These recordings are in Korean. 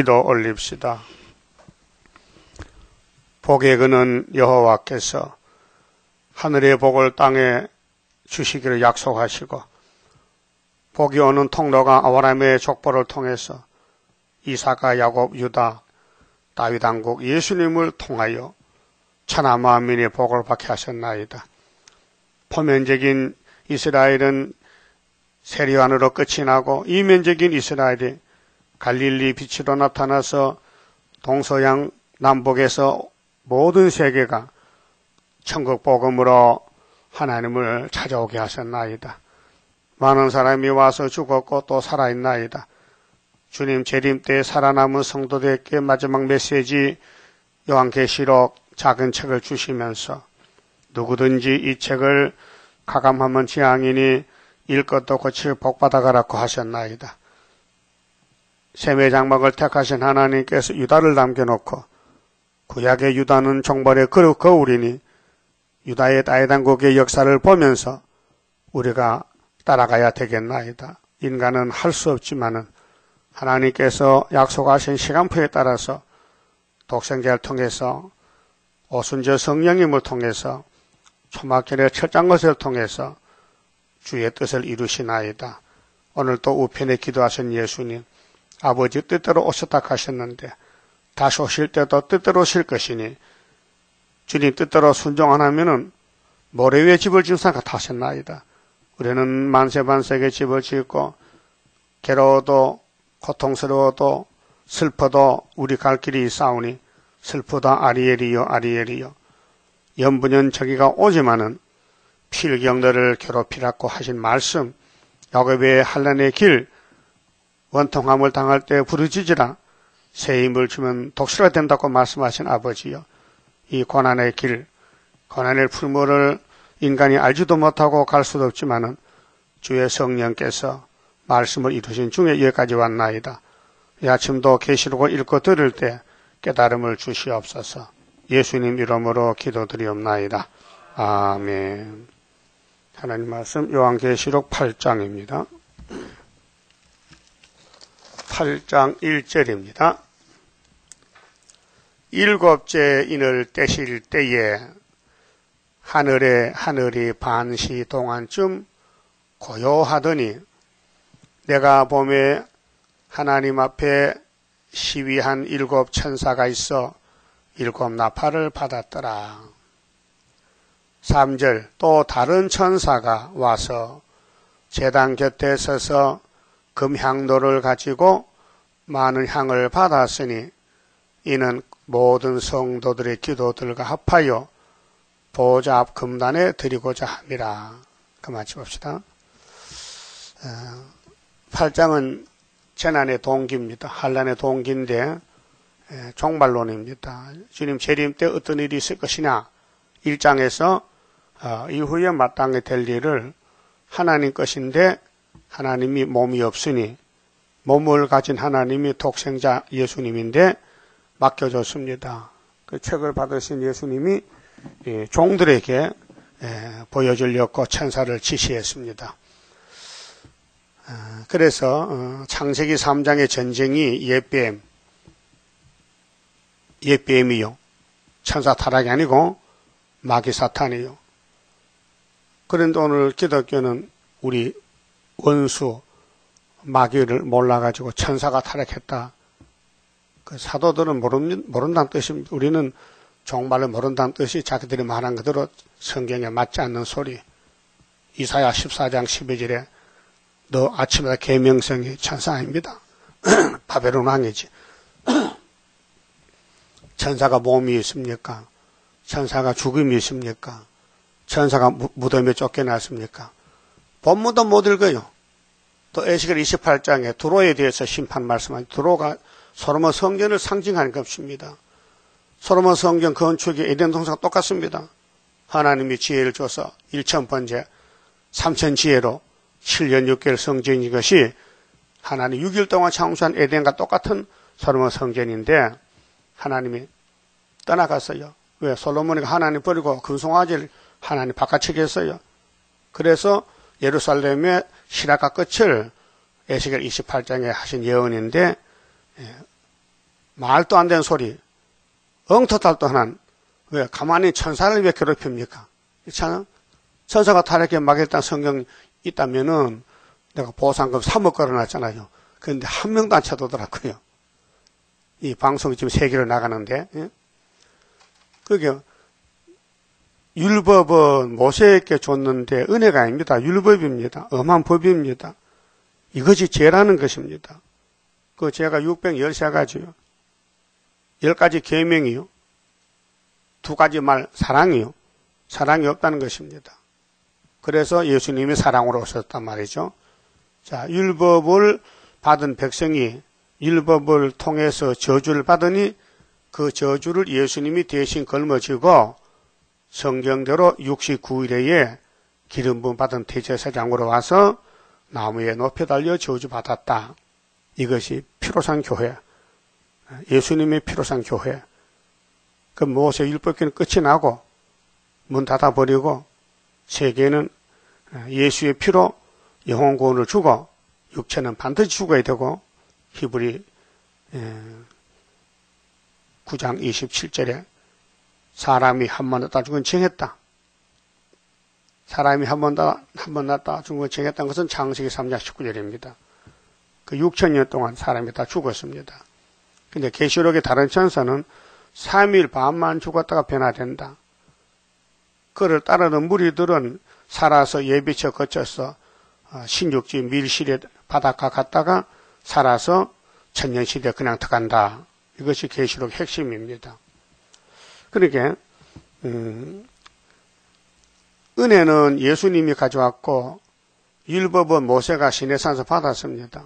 기도 올립시다. 복의 근은 여호와께서 하늘의 복을 땅에 주시기를 약속하시고 복이 오는 통로가 아브라함의 족보를 통해서 이삭과 야곱, 유다, 다윗 왕국 예수님을 통하여 천하 만민의 복을 받게 하셨나이다. 포면적인 이스라엘은 세리완으로 끝이 나고 이면적인 이스라엘이 갈릴리 빛으로 나타나서 동서양 남북에서 모든 세계가 천국 복음으로 하나님을 찾아오게 하셨나이다. 많은 사람이 와서 죽었고 또 살아있나이다. 주님 재림 때 살아남은 성도들에게 마지막 메시지 요한계시록 작은 책을 주시면서 누구든지 이 책을 가감하면 지향이니 읽것도 고칠 복받아가라고 하셨나이다. 셈의 장막을 택하신 하나님께서 유다를 남겨놓고 구약의 유다는 종벌의 거울이니 유다의 다윗왕국의 역사를 보면서 우리가 따라가야 되겠나이다. 인간은 할 수 없지만은 하나님께서 약속하신 시간표에 따라서 독생자를 통해서 오순절 성령님을 통해서 초막절의 철장 것을 통해서 주의 뜻을 이루시나이다. 오늘 또 우편에 기도하신 예수님, 아버지 뜻대로 오셨다 하셨는데 다시 오실 때도 뜻대로 오실 것이니 주님 뜻대로 순종 안 하면은 모래 위에 집을 지은 사람 같으셨나이다. 우리는 만세반세에 집을 짓고 괴로워도 고통스러워도 슬퍼도 우리 갈 길이 있사오니 슬프다 아리엘이여 아리엘이여 연분연 저기가 오지만은 필경들을 괴롭히라고 하신 말씀 야곱의 환난의 길 원통함을 당할 때 부르짖으라 새 힘을 주면 독수리가 된다고 말씀하신 아버지여 이 고난의 길 고난의 풀무를 인간이 알지도 못하고 갈 수도 없지만은 주의 성령께서 말씀을 이루신 중에 여기까지 왔나이다. 이 아침도 계시록을 읽고 들을 때 깨달음을 주시옵소서. 예수님 이름으로 기도드리옵나이다. 아멘. 하나님 말씀 요한계시록 8장입니다. 8장 1절입니다. 일곱째 인을 떼실 때에 하늘이 반시 동안쯤 고요하더니 내가 봄에 하나님 앞에 시위한 일곱 천사가 있어 일곱 나팔을 받았더라. 3절 또 다른 천사가 와서 제단 곁에 서서 금향로를 가지고 많은 향을 받았으니 이는 모든 성도들의 기도들과 합하여 보좌 앞 금단에 드리고자 함이라. 그만 봅시다. 8장은 재난의 동기입니다. 환난의 동기인데 종말론입니다. 주님 재림 때 어떤 일이 있을 것이냐. 1장에서 이후에 마땅히 될 일을 하나님 것인데 하나님이 몸이 없으니 몸을 가진 하나님이 독생자 예수님인데 맡겨줬습니다. 그 책을 받으신 예수님이 종들에게 보여주려고 천사를 지시했습니다. 그래서 창세기 3장의 전쟁이 옛뱀이요. 천사 타락이 아니고 마귀 사탄이요. 그런데 오늘 기독교는 우리 원수 마귀를 몰라가지고 천사가 타락했다. 그 사도들은 모른다는 뜻입니다. 우리는 종말을 모른다는 뜻이 자기들이 말한 그대로 성경에 맞지 않는 소리. 이사야 14장 12절에 너 아침마다 계명성이 천사 아닙니다. 바벨론 왕이지. 천사가 몸이 있습니까? 천사가 죽음이 있습니까? 천사가 무덤에 쫓겨났습니까? 본문도 못 읽어요. 또 에스겔 28장에 두로에 대해서 심판 말씀하니 두로가 솔로몬 성전을 상징하는 것입니다. 솔로몬 성전 건축이 에덴 동산과 똑같습니다. 하나님이 지혜를 줘서 1000번째 3000지혜로 7년 6개월 성전인 것이 하나님 6일 동안 창조한 에덴과 똑같은 솔로몬 성전인데 하나님이 떠나갔어요. 왜? 솔로몬이 하나님 버리고 금송아지를 하나님 바깥치게 했어요. 그래서 말도 안 되는 소리, 엉터달도 하는, 왜 가만히 천사를 왜 괴롭힙니까? 그렇잖아? 천사가 타락에 막혔다는 성경 있다면은 내가 보상금 3억 걸어놨잖아요. 그런데 한 명도 안 쳐다더라고요. 이 방송이 지금 세계로 나가는데, 예? 그게 율법은 모세에게 줬는데 은혜가 아닙니다. 율법입니다. 엄한 법입니다. 이것이 죄라는 것입니다. 그 죄가 613가지요. 10가지 계명이요. 2가지 말 사랑이요. 사랑이 없다는 것입니다. 그래서 예수님이 사랑으로 오셨단 말이죠. 자, 율법을 받은 백성이 율법을 통해서 저주를 받으니 그 저주를 예수님이 대신 걸머지고 성경대로 69일에 기름 부음 받은 대제사장으로 와서 나무에 높이 달려 저주받았다. 이것이 피로상 교회, 예수님의 피로상 교회. 그 모세 율법기는 끝이 나고 문 닫아버리고 세계는 예수의 피로 영혼 구원을 주고 육체는 반드시 죽어야 되고 히브리 9장 27절에 사람이 한 번 낳다 죽은 정했다. 사람이 한 번 낳다 죽은 정했다는 것은 창세기 3장 19절입니다. 그 6,000년 동안 사람이 다 죽었습니다. 근데 계시록의 다른 천사는 3일 반만 죽었다가 변화된다. 그를 따르는 무리들은 살아서 예비처 거쳐서 신육지 밀실에 바닷가 갔다가 살아서 천년시대 그냥 들어간다. 이것이 계시록 핵심입니다. 그러니까 은혜는 예수님이 가져왔고 율법은 모세가 시내산에서 받았습니다.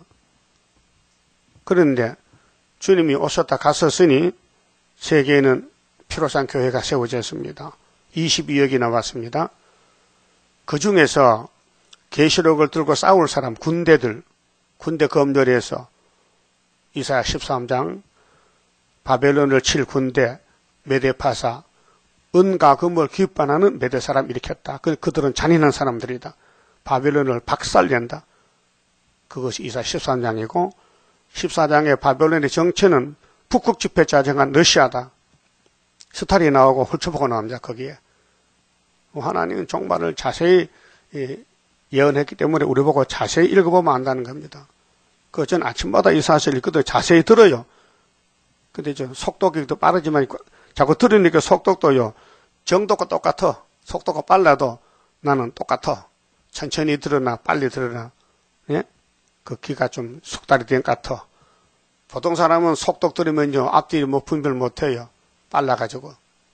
그런데 주님이 오셨다 갔었으니 세계에는 피로상 교회가 세워졌습니다. 22억이 나왔습니다. 그 중에서 계시록을 들고 싸울 사람 군대 검열해서 이사야 13장 바벨론을 칠 군대 메데파사 은과 금을 기반하는 메데 사람 일으켰다. 그들은 잔인한 사람들이다. 바벨론을 박살낸다. 그것이 이사야 13장이고 14장의 바벨론의 정체는 북극 집회 자정한 러시아다. 스탈이 나오고 훌쳐보고 나옵니다. 거기에. 하나님은 종말을 자세히 예언했기 때문에 우리 보고 자세히 읽어보면 안다는 겁니다. 전 아침마다 이 사실을 읽거든 자세히 들어요. 근데 속독이 더 빠르지만 자꾸 들으니까 속독도요. 정도가 똑같아. 속도가 빨라도 나는 똑같아. 천천히 들으나 빨리 들으나. 예? 그 귀가 좀 숙달이 된 것 같아. 보통 사람은 속독 들으면요. 앞뒤 분별 못해요. 빨라가지고.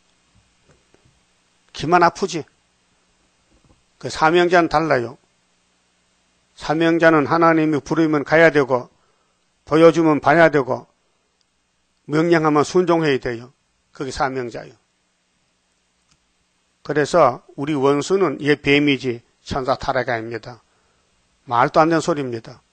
귀만 아프지. 그 사명자는 달라요. 사명자는 하나님이 부르면 가야 되고 보여주면 봐야 되고 명령하면 순종해야 돼요. 그게 사명자예요. 그래서 우리 원수는 얘 뱀이지 천사 타락이 아닙니다. 말도 안 되는 소리입니다.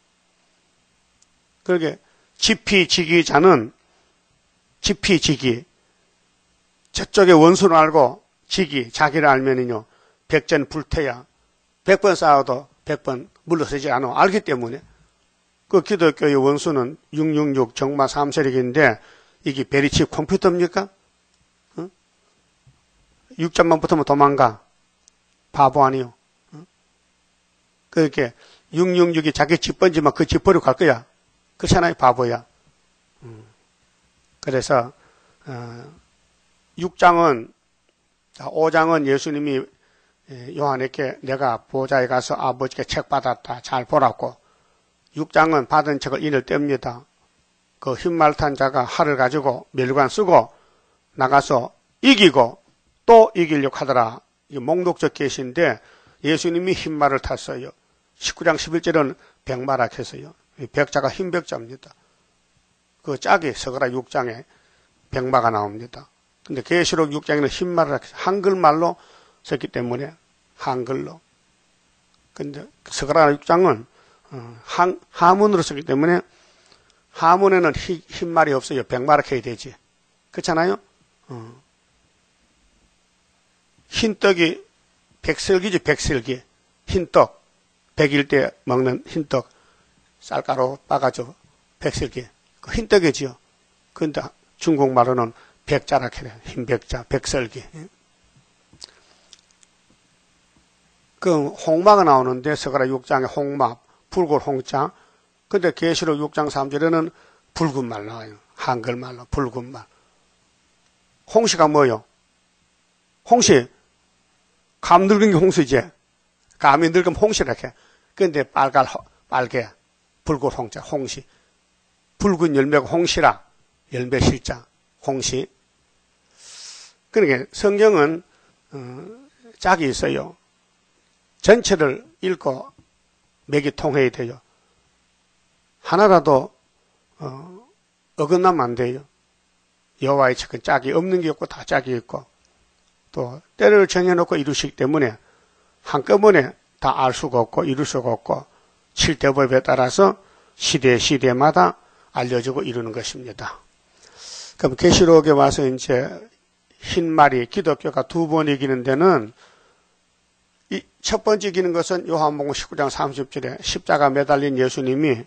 그러게 지피지기자는 지피지기 저쪽에 원수를 알고 자기를 알면은요 100전 불태야 100번 싸워도 100번 물러서지 않아. 알기 때문에. 그 기독교의 원수는 666 정마 3세력인데 이게 베리치 컴퓨터입니까? 6점만 붙으면 도망가. 바보 아니요. 그렇게 666이 자기 집 번지면 그 집 버리고 갈 거야. 그렇잖아요. 바보야. 그래서 5장은 예수님이 요한에게 내가 보좌에 가서 아버지께 책 받았다. 잘 보라고. 6장은 받은 책을 인을 뗍니다. 그 흰말 탄 자가 활을 가지고 멸관 쓰고 나가서 이기고 또 이기려고 하더라. 이 목록적 계시인데 예수님이 흰말을 탔어요. 19장 11절은 백마락했어요. 백자가 흰 백자입니다. 그 짝이 서가라 6장에 백마가 나옵니다. 근데 계시록 6장에는 흰말을 한글말로 썼기 때문에 한글로. 근데 서가라 6장은 하문으로 썼기 때문에 하문에는 흰말이 없어요. 백마락 해야 되지. 그렇잖아요? 흰떡이 백설기지, 백설기. 흰떡. 100일 때 먹는 흰떡. 쌀가루 빠가지고 백설기. 그 흰떡이지요. 근데 중국말로는 백자라 그래요. 흰백자, 백설기. 그 홍마가 나오는데 서가라 6장에 홍마, 붉은 홍자. 근데 계시록 6장 3절에는 붉은 말 나와요. 한글말로 붉은 말. 홍시가 뭐요? 홍시. 감 늙은 게 홍시지. 감이 늙으면 홍시라게. 근데 빨개, 붉은 홍자, 홍시. 붉은 열매가 홍시라. 열매 실자, 홍시. 그러니까 성경은 짝이 있어요. 전체를 읽고 맥이 통해야 돼요. 하나라도 어긋나면 안 돼요. 여호와의 책은 짝이 없는 게 없고 다 짝이 있고 또 때를 정해놓고 이루시기 때문에 한꺼번에 다 알 수가 없고 이룰 수가 없고 칠대법에 따라서 시대마다 알려지고 이루는 것입니다. 그럼 계시록에 와서 이제 흰말이 기독교가 두 번 이기는 데는 이 첫 번째 이기는 것은 요한복음 19장 30절에 십자가 매달린 예수님이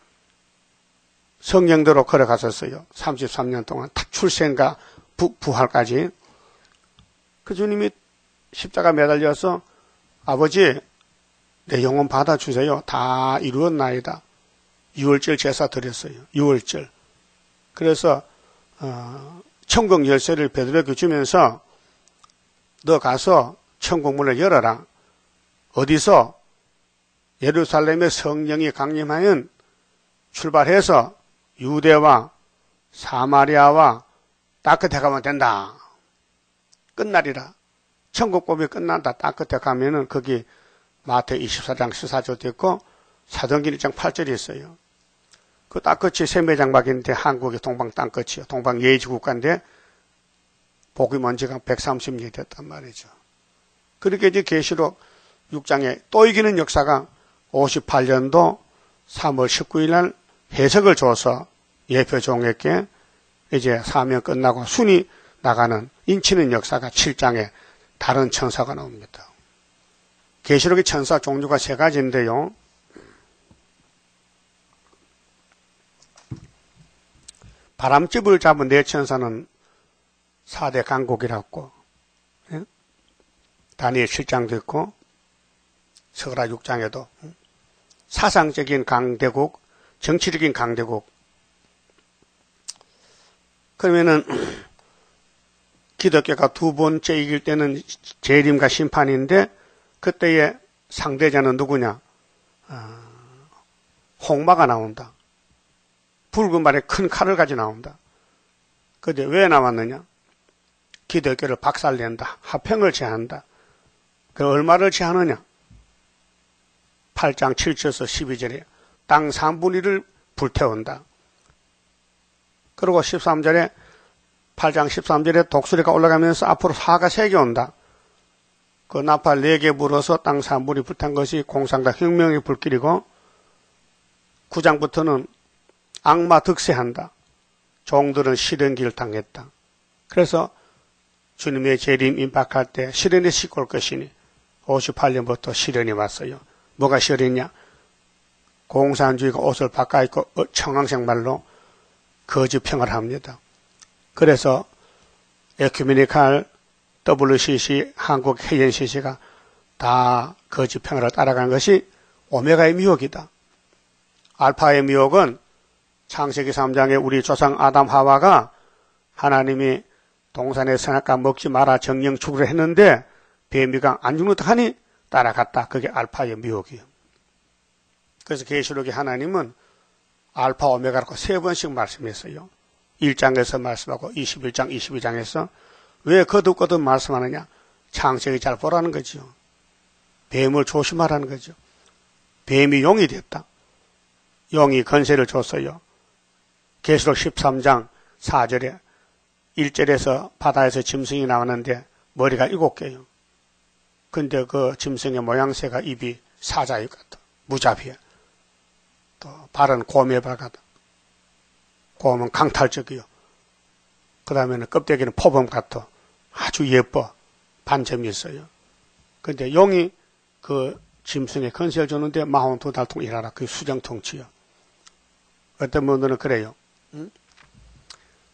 성령대로 걸어갔었어요. 33년 동안 출생과 부활까지. 그 주님이 십자가 매달려서 아버지 내 영혼 받아주세요. 다 이루었나이다. 6월절 제사 드렸어요. 6월절. 그래서 천국 열쇠를 베드로에게 주면서 너 가서 천국 문을 열어라. 어디서? 예루살렘의 성령이 강림하면 출발해서 유대와 사마리아와 딱 끝에 가면 된다. 끝날이라. 천국법이 끝난다. 딱 끝에 가면은 거기 마태 24장 14절도 있고 사도행전 1장 8절이 있어요. 그 땅끝이 세매장막인데 한국의 동방 땅끝이요. 동방 예지국가인데 복이 먼지가 130년이 됐단 말이죠. 그렇게 이제 계시록 6장에 또 이기는 역사가 58년도 3월 19일 날 해석을 줘서 예표종에게 이제 사명 끝나고 순이 나가는 인치는 역사가 7장에 다른 천사가 나옵니다. 계시록의 천사 종류가 세 가지인데요. 바람집을 잡은 네 천사는 4대 강국이라고 다니엘 7장도 있고 서가라 6장에도 사상적인 강대국, 정치적인 강대국. 그러면은 기독교가 두 번째 이길 때는 재림과 심판인데 그때의 상대자는 누구냐? 홍마가 나온다. 붉은 말에 큰 칼을 가지고 나온다. 근데 왜 나왔느냐? 기독교를 박살낸다. 합평을 제한다. 그 얼마를 제하느냐? 8장 7절에서 12절에 땅 3분의 1을 불태운다. 그리고 13절에 8장 13절에 독수리가 올라가면서 앞으로 사가 3개 온다. 그 나팔 4개 불어서 땅 3분의 1 불탄 것이 공상과 혁명의 불길이고 9장부터는 악마 득세한다. 종들은 시련기를 당했다. 그래서 주님의 재림 임박할 때 시련의 시골 것이니 58년부터 시련이 왔어요. 뭐가 시련이냐? 공산주의가 옷을 바꿔입고 청황색 말로 거짓평을 합니다. 그래서 에큐메니칼 WCC 한국 KNCC가 다 거짓평을 따라간 것이 오메가의 미혹이다. 알파의 미혹은 창세기 3장에 우리 조상 아담 하와가 하나님이 동산의 선악과 먹지 마라 정령 죽으라 했는데 뱀이가 안 죽는다 하니 따라갔다. 그게 알파의 미혹이에요. 그래서 계시록에 하나님은 알파 오메가라고 3번씩 말씀했어요. 1장에서 말씀하고 21장, 22장에서 왜 거듭거듭 말씀하느냐? 창세기 잘 보라는 거죠. 뱀을 조심하라는 거죠. 뱀이 용이 됐다. 용이 건세를 줬어요. 계시록 13장 4절에 1절에서 바다에서 짐승이 나왔는데 머리가 7개요. 근데 그 짐승의 모양새가 입이 사자입 같다. 무자비해. 또 발은 곰의 발 같다. 곰은 강탈적이요. 그 다음에는 껍데기는 포범 같아. 아주 예뻐. 반점이 있어요. 근데 용이 그 짐승에 건세를 줬는데 42달 동안 일하라. 그게 수정통치요. 어떤 분들은 그래요.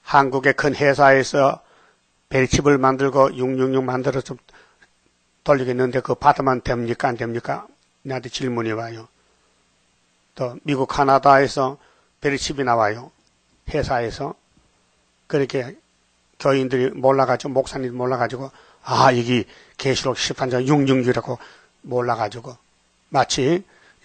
한국의 큰 회사에서 베리칩을 만들고 666 만들어서 좀 돌리겠는데 그거 받으면 됩니까? 안 됩니까? 나한테 질문이 와요. 또 미국 캐나다에서 베리칩이 나와요. 회사에서. 그렇게 교인들이 몰라가지고 목사님이 몰라가지고 이게 계시록 13장 666이라고 몰라가지고 마치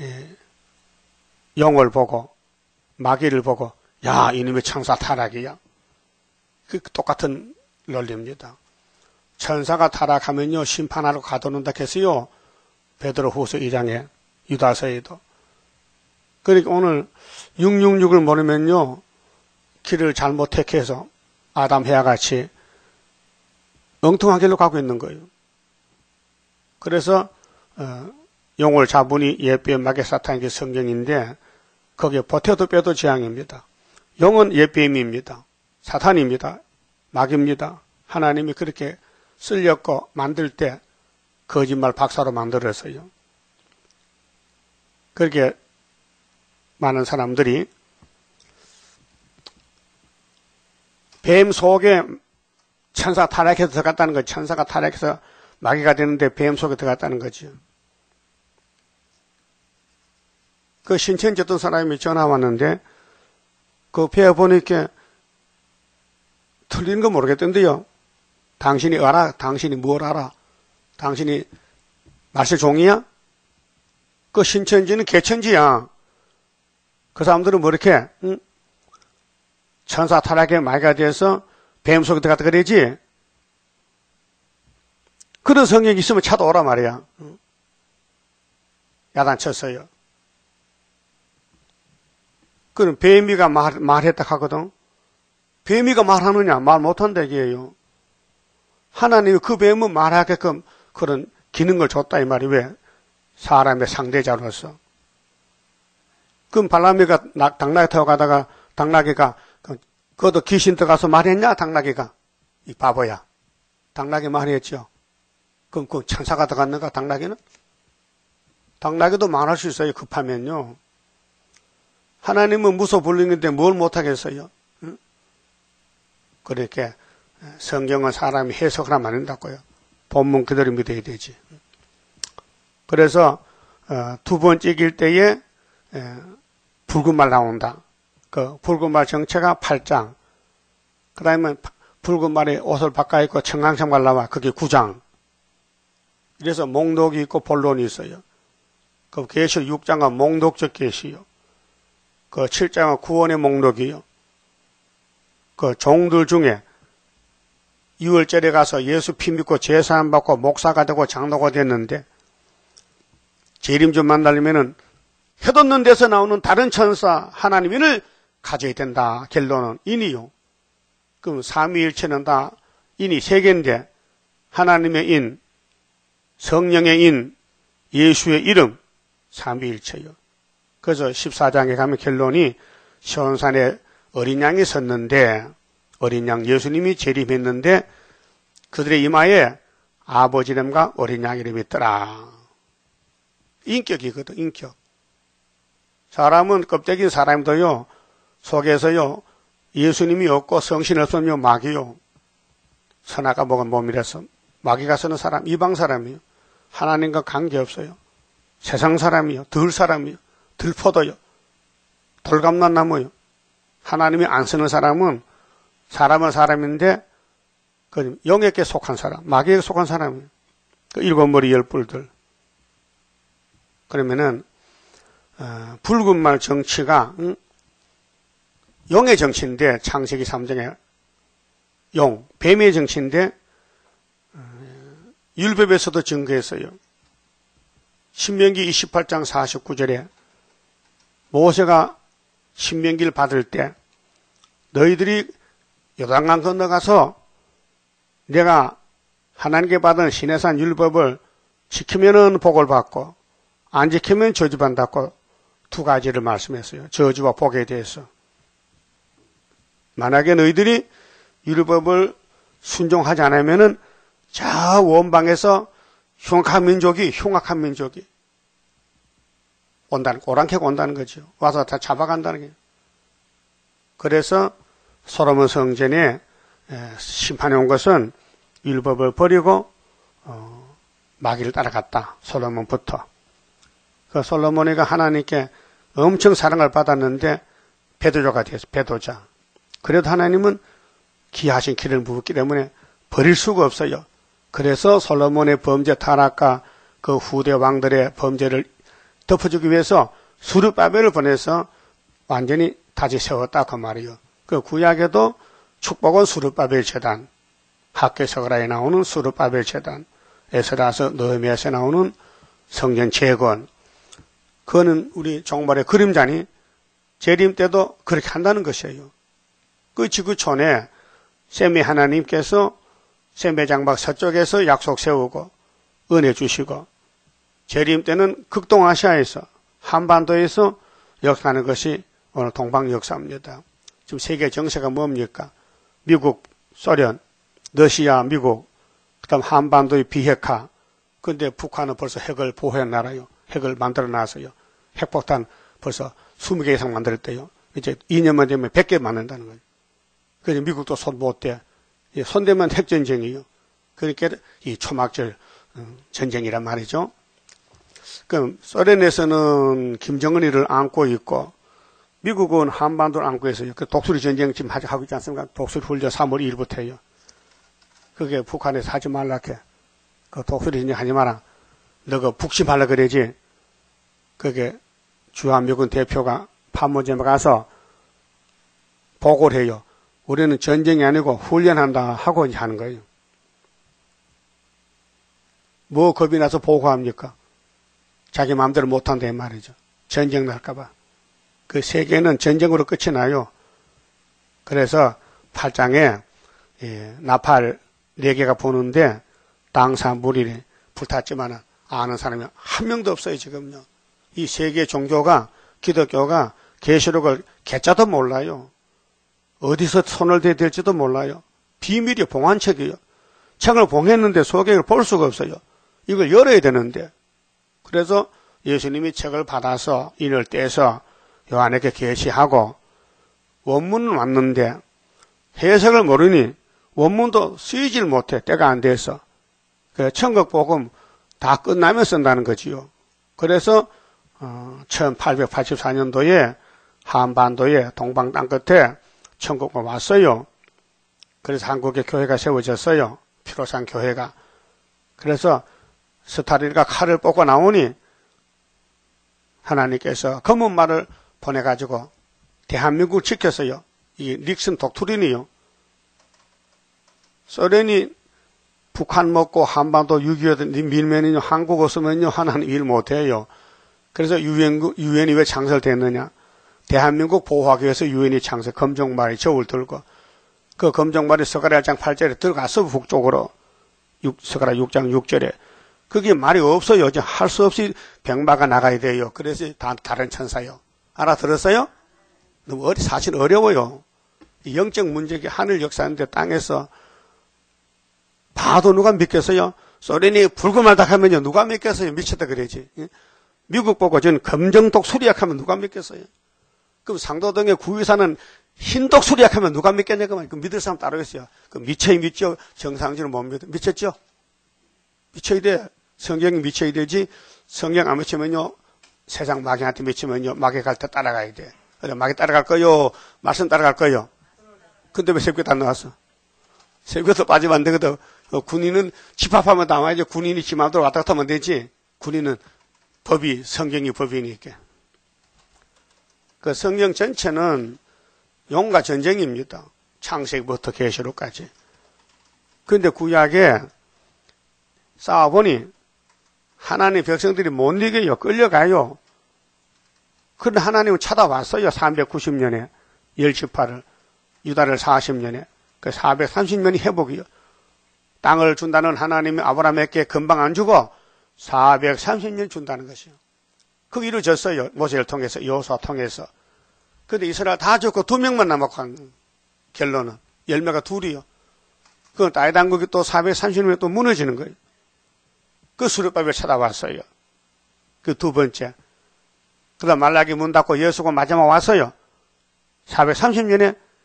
영을 보고 마귀를 보고 이놈의 천사 타락이야. 그 똑같은 논리입니다. 천사가 타락하면요 심판하러 가둬놓는다 했어요. 베드로후서 2장에 유다서에도. 그러니까 오늘 666을 모르면요 길을 잘못 택해서 아담 해와 같이 엉뚱한 길로 가고 있는 거예요. 그래서 용을 잡으니 옛비의 마귀 사탄에게 성경인데 거기에 버텨도 빼도 재앙입니다. 용은 옛비임입니다. 사탄입니다. 마귀입니다. 하나님이 그렇게 쓸렸고 만들 때 거짓말 박사로 만들었어요. 그렇게 많은 사람들이 뱀 속에 천사 타락해서 들어갔다는 거죠. 천사가 타락해서 마귀가 되는데 뱀 속에 들어갔다는 거죠. 그 신천지 어떤 사람이 전화 왔는데 그 배워 보니까 틀린 거 모르겠던데요. 당신이 알아? 당신이 뭘 알아? 당신이 말세종이야? 그 신천지는 개천지야. 그 사람들은 뭐 이렇게 천사 타락에 마귀가 돼서 뱀 속에 들어갔다 그러지? 그런 성경이 있으면 찾아오라 말이야. 야단쳤어요. 그럼 뱀이가 말했다 하거든. 뱀이가 말하느냐? 말 못한다 얘기예요. 하나님이 그 뱀은 말하게끔 그런 기능을 줬다 이 말이 왜? 사람의 상대자로서. 그럼 발람이가 당나귀 타고 가다가 당나귀가 그것도 귀신 들어가서 말했냐? 당나귀가. 이 바보야. 당나귀 말했죠. 그럼 그 천사가 들어갔는가? 당나귀는? 당나귀도 말할 수 있어요. 급하면요. 하나님은 무소 불능인데 뭘 못하겠어요? 응? 그렇게 성경은 사람이 해석을 하면 안 된다고요. 본문 그대로 믿어야 되지. 그래서 두 번째 이길 때에 붉은 말 나온다. 그 붉은 말 정체가 8장. 그 다음에 붉은 말에 옷을 바꿔 입고 청강색 말 나와. 그게 9장. 그래서 목록이 있고 본론이 있어요. 그 계시록 6장은 목록적 계시요. 그 7장은 구원의 목록이요. 그 종들 중에 6월절에 가서 예수 피 믿고 제사함 받고 목사가 되고 장로가 됐는데 재림 좀 만나려면은 해돋는 데서 나오는 다른 천사 하나님을 가져야 된다. 결론은 인이요. 그럼 삼위일체는 다 인이 세 개인데 하나님의 인, 성령의 인, 예수의 이름 삼위일체요. 그래서 14장에 가면 결론이 시온산에 어린 양이 섰는데 어린 양 예수님이 재림했는데 그들의 이마에 아버지 이름과 어린 양 이름이 있더라. 인격이거든. 인격. 사람은 껍데기 사람도요. 속에서요. 예수님이 없고 성신 없으면 마귀요. 선악과 먹은 몸이라서 마귀가 쓰는 사람 이방 사람이요. 하나님과 관계없어요. 세상 사람이요. 들 사람이요. 들포도요. 돌감난 나무요. 하나님이 안 쓰는 사람은 사람은 사람인데 그 영에게 속한 사람, 마귀에게 속한 사람이에요. 그 일곱 머리 열 뿔들. 그러면은 붉은 말 정치가 용의 정치인데 창세기 3장에 용, 뱀의 정치인데 율법에서도 증거했어요. 신명기 28장 49절에 모세가 신명기를 받을 때 너희들이 요단강 건너가서 내가 하나님께 받은 시내산 율법을 지키면은 복을 받고 안 지키면 저주받는다고 두 가지를 말씀했어요. 저주와 복에 대해서. 만약에 너희들이 율법을 순종하지 않으면은 저 원방에서 흉악한 민족이 온다는, 오랑캐가 온다는 거죠. 와서 다 잡아간다는 거예요. 그래서 솔로몬 성전에 심판해 온 것은 율법을 버리고 마귀를 따라갔다. 솔로몬부터. 그 솔로몬이가 하나님께 엄청 사랑을 받았는데 배도자가 됐어. 배도자. 그래도 하나님은 기하신 길을 묻기 때문에 버릴 수가 없어요. 그래서 솔로몬의 범죄 타락과 그 후대 왕들의 범죄를 덮어주기 위해서 수르바벨을 보내서 완전히 다시 세웠다 그 말이요. 그 구약에도 축복은 수르바벨 제단, 학개서가라에 나오는 수르바벨 제단, 에스라서 느헤미야서 나오는 성전 재건, 그거는 우리 종말의 그림자니 재림 때도 그렇게 한다는 것이에요. 그 지구촌에 셈의 하나님께서 셈의 장막 서쪽에서 약속 세우고 은혜 주시고 재림 때는 극동아시아에서 한반도에서 역사하는 것이 오늘 동방 역사입니다. 지금 세계 정세가 뭡니까? 미국, 소련, 러시아, 미국, 그다음 한반도의 비핵화. 근데 북한은 벌써 핵을 보호해 놔라요. 핵을 만들어 놨어요. 핵폭탄 벌써 20개 이상 만들었대요. 이제 2년만 되면 100개 만든다는 거예요. 그래서 미국도 손 못 대. 손대면 핵전쟁이에요. 그러니까 이 초막절 전쟁이란 말이죠. 그럼 소련에서는 김정은이를 안고 있고 미국은 한반도를 안고 있어요. 그 독수리 전쟁 지금 하고 있지 않습니까? 독수리 훈련 3월 1일부터 해요. 그게 북한에서 하지 말라 해. 그 독수리 전쟁 하지 마라. 너가 북심하려 그러지. 그게 주한미군 대표가 판문점에 가서 보고를 해요. 우리는 전쟁이 아니고 훈련한다 하고 이제 하는 거예요. 뭐 겁이 나서 보고합니까? 자기 마음대로 못한다 이 말이죠. 전쟁 날까봐. 그 세계는 전쟁으로 끝이 나요. 그래서 8장에 나팔 4개가 보는데 땅사 물이 불탔지만 아는 사람이 한 명도 없어요 지금요. 이 세계 종교가 기독교가 계시록을 개자도 몰라요. 어디서 손을 대야 될지도 몰라요. 비밀이 봉안책이에요. 책을 봉했는데 속에 볼 수가 없어요. 이걸 열어야 되는데. 그래서 예수님이 책을 받아서 인을 떼서 요한에게 계시하고 원문은 왔는데 해석을 모르니 원문도 쓰이질 못해. 때가 안 돼서. 천국복음 다 끝나면 쓴다는 거지요. 그래서 1884년도에 한반도에 동방 땅끝에 천국가 왔어요. 그래서 한국의 교회가 세워졌어요. 피로산 교회가. 그래서 스타린가 칼을 뽑고 나오니 하나님께서 검은 말을 보내가지고 대한민국을 지켰어요. 이 닉슨 독트린이요. 소련이 북한 먹고 한반도 6.25 밀면은요, 한국 없으면요, 하나는 일 못해요. 그래서 유엔이 왜 창설됐느냐? 대한민국 보호하기 위해서 유엔이 창설, 검정말이 저울 들고, 그 검정말이 스가랴 1장 8절에 들어갔어, 북쪽으로. 스가랴 6장 6절에. 그게 말이 없어요. 이제 할 수 없이 병마가 나가야 돼요. 그래서 다른 천사요. 알아들었어요? 너무 사실 어려워요. 영적 문제기 하늘 역사인데 땅에서 봐도 누가 믿겠어요? 소련이 불금하다 하면요. 누가 믿겠어요? 미쳤다 그러지. 미국 보고 저는 검정독 수리약하면 누가 믿겠어요? 그럼 상도동의 구의사는 흰독 수리약하면 누가 믿겠냐고. 그 믿을 사람 따로 있어요. 그 미쳐야 믿죠. 정상적으로 못 믿어. 미쳤죠? 미쳐야 돼. 성경이 미쳐야 되지. 성경 안 미치면요. 세상 마귀한테 미치면요. 마귀 갈 때 따라가야 돼. 그래, 마귀 따라갈 거요. 말씀 따라갈 거요. 근데 왜 새벽에 안 나왔어? 새벽에도 빠지면 안 되거든. 군인은 집합하면 나와야지. 군인이 지 마음대로 왔다 갔다 하면 되지. 군인은 법이, 성경이 법이니까. 그 성경 전체는 용과 전쟁입니다. 창세기부터 계시록까지. 그런데 구약에 싸워보니 하나님 백성들이 못 이겨요. 끌려가요. 그런데 하나님은 찾아왔어요. 390년에 열지파를, 유다를 40년에. 그 430년이 회복이요. 땅을 준다는 하나님이 아브라함에게 금방 안 주고 430년 준다는 것이요. 그게 이루어졌어요. 모세를 통해서, 여호수아 통해서. 그런데 이스라엘 다 죽고 2명만 남았고 한 결론은 열매가 둘이요. 그 땅의 당국이 또 430년에 또 무너지는 거예요. 그 수르바벨 찾아왔어요. 그 두 번째. 그 다음 말라기 문 닫고 예수가 마지막 왔어요. 430년에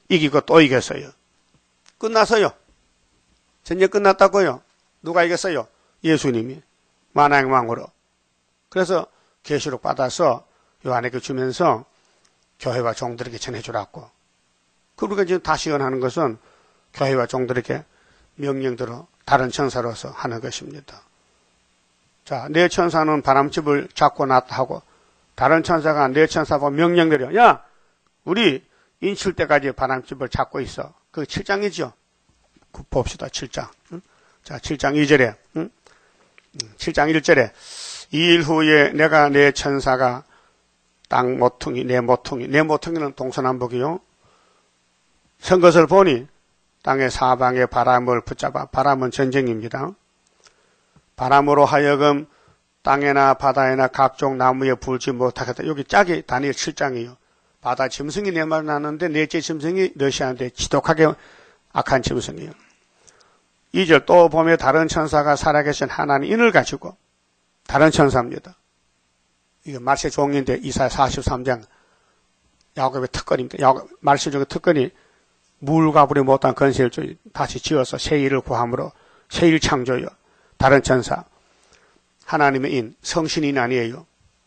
이기고 또 이겼어요. 끝났어요. 전쟁 끝났다고요. 누가 이겼어요? 예수님이 만왕의 왕으로. 그래서 계시록 받아서 요한에게 주면서 교회와 종들에게 전해주라고. 그러니까 지금 다시 연하는 것은 교회와 종들에게 명령대로 다른 천사로서 하는 것입니다. 자, 네 천사는 바람집을 잡고 났다 하고 다른 천사가 네 천사하고 명령 내려. 야, 우리 인칠 때까지 바람집을 잡고 있어. 그 7장이죠. 봅시다. 7장. 자, 7장 2절에 7장 1절에 2일 후에 내가 내 천사가 땅 모퉁이, 내 모퉁이는 동서남북이요. 선 것을 보니 땅의 사방에 바람을 붙잡아. 바람은 전쟁입니다. 바람으로 하여금 땅에나 바다에나 각종 나무에 불지 못하겠다. 여기 짝이 다니엘 7장이에요. 바다 짐승이 네 말 나는데 넷째 짐승이 러시아인데 지독하게 악한 짐승이에요. 2절 또 보면 다른 천사가 살아계신 하나님 인을 가지고 다른 천사입니다. 이게 말세 종인데 이사야 43장 야곱의 특권입니다. 말세 종의 특권이 물가불이 못한 건세를 다시 지어서 새 일을 구함으로 새 일 창조요. 다른 천사 하나님의 인 성신인 아니에요.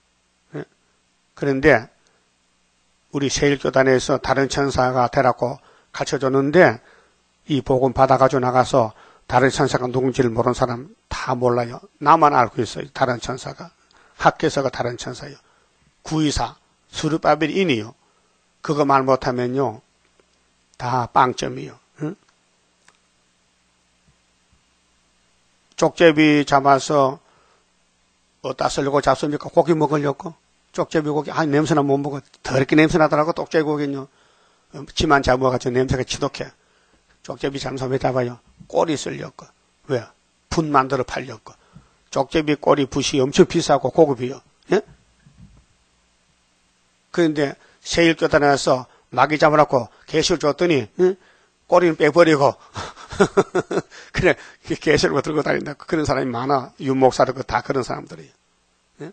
그런데 우리 세일교단에서 다른 천사가 되라고 가르쳐줬는데 이 복음 받아가지고 나가서 다른 천사가 누군지를 모르는 사람 다 몰라요. 나만 알고 있어요. 다른 천사가. 학교에서가 다른 천사예요. 구이사 스룹바벨 인이요. 그거 말 못하면요. 다 빵점이요. 응? 쪽제비 잡아서 어디다 쓰려고 잡습니까? 고기 먹으려고? 쪽제비 고기, 냄새나 못 먹어. 더럽게 냄새 나더라고, 쪽제비 고기는요. 지만 잡아가지고 냄새가 지독해. 쪽제비 잠수함에 잡아요. 꼬리 쓰려고. 왜? 붓 만들어 팔려고. 쪽제비 꼬리 붓이 엄청 비싸고 고급이요. 예? 그런데 세일교단에 와서 마귀 잡으라고 개실 줬더니, 응? 꼬리는 빼버리고, 그래, 개실로 들고 다닌다. 그런 사람이 많아. 윤목사도 다 그런 사람들이에요. 예?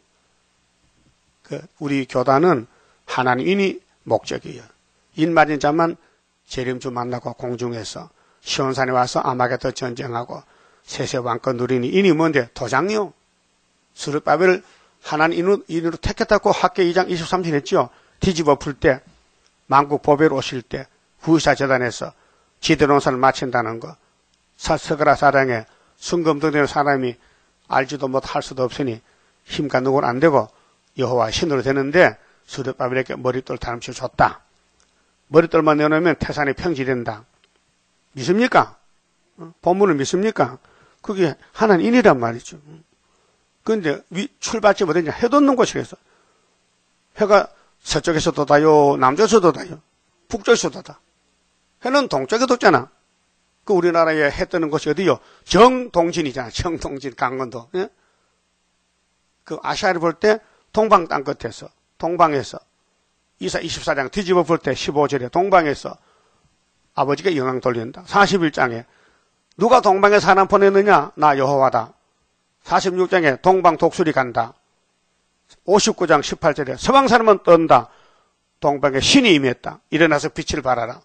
우리 교단은 하나님이 목적이에요. 인 맞은 자만 재림주 만나고 공중에서 시온산에 와서 아마겟돈 전쟁하고 세세 왕권 누리니 인이 뭔데? 도장이요. 스룹바벨을 하나님 인으로 택했다고 학계 2장 23절 했죠. 뒤집어 풀 때 만국 보배로 오실 때 후의사 재단에서 지대론산을 마친다는 거. 서그라 사랑에 순금등되는 사람이 알지도 못할 수도 없으니 힘과 누구는 안 되고 여호와 신으로 되는데 스룹바벨에게 머릿돌 다름치 줬다. 머릿돌만 내놓으면 태산이 평지된다. 믿습니까? 본문을 믿습니까? 그게 하나님이란 말이죠. 그런데 출발점 어디냐? 해 돋는 곳이겠어. 해가 서쪽에서 돋아요, 남쪽에서 돋아요, 북쪽에서 돋아. 해는 동쪽에 돋잖아. 그 우리나라에 해 뜨는 곳이 어디요? 정동진이잖아. 정동진, 강원도. 예? 그 아시아를 볼 때 동방 땅 끝에서, 동방에서 이사 24장 뒤집어 볼 때 15절에 동방에서 아버지가 영광 돌린다. 41장에 누가 동방에 사람 보냈느냐? 나 여호와다. 46장에 동방 독수리 간다. 59장 18절에 서방 사람은 떤다. 동방에 신이 임했다. 일어나서 빛을 발하라.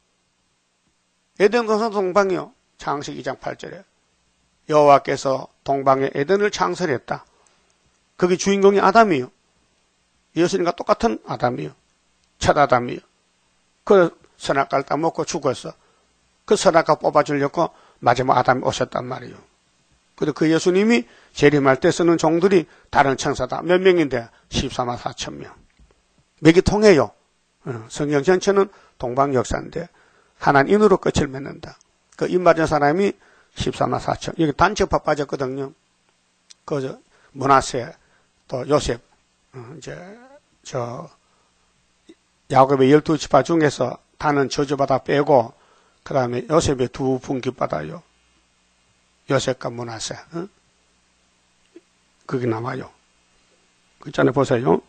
에덴 동산 동방이요. 창세기 2장 8절에 여호와께서 동방에 에덴을 창설했다. 거기 주인공이 아담이요. 예수님과 똑같은 아담이요. 첫 아담이요. 그 선악과를 따먹고 죽었어. 그 선악과 뽑아주려고 마지막 아담이 오셨단 말이에요. 그리고 그 예수님이 재림할 때 쓰는 종들이 다른 천사다. 몇 명인데? 14만 4천 명. 맥이 통해요. 성경 전체는 동방 역사인데 하나님으로 끝을 맺는다. 그 입맞은 사람이 14만 4천. 여기 단체파 빠졌거든요. 그 므낫세 또 요셉 야곱의 12지파 중에서 다는 저주받아 빼고 그 다음에 요셉의 두 분깃받아요. 요셉과 므낫세. 그게 남아요. 그 전에 보세요.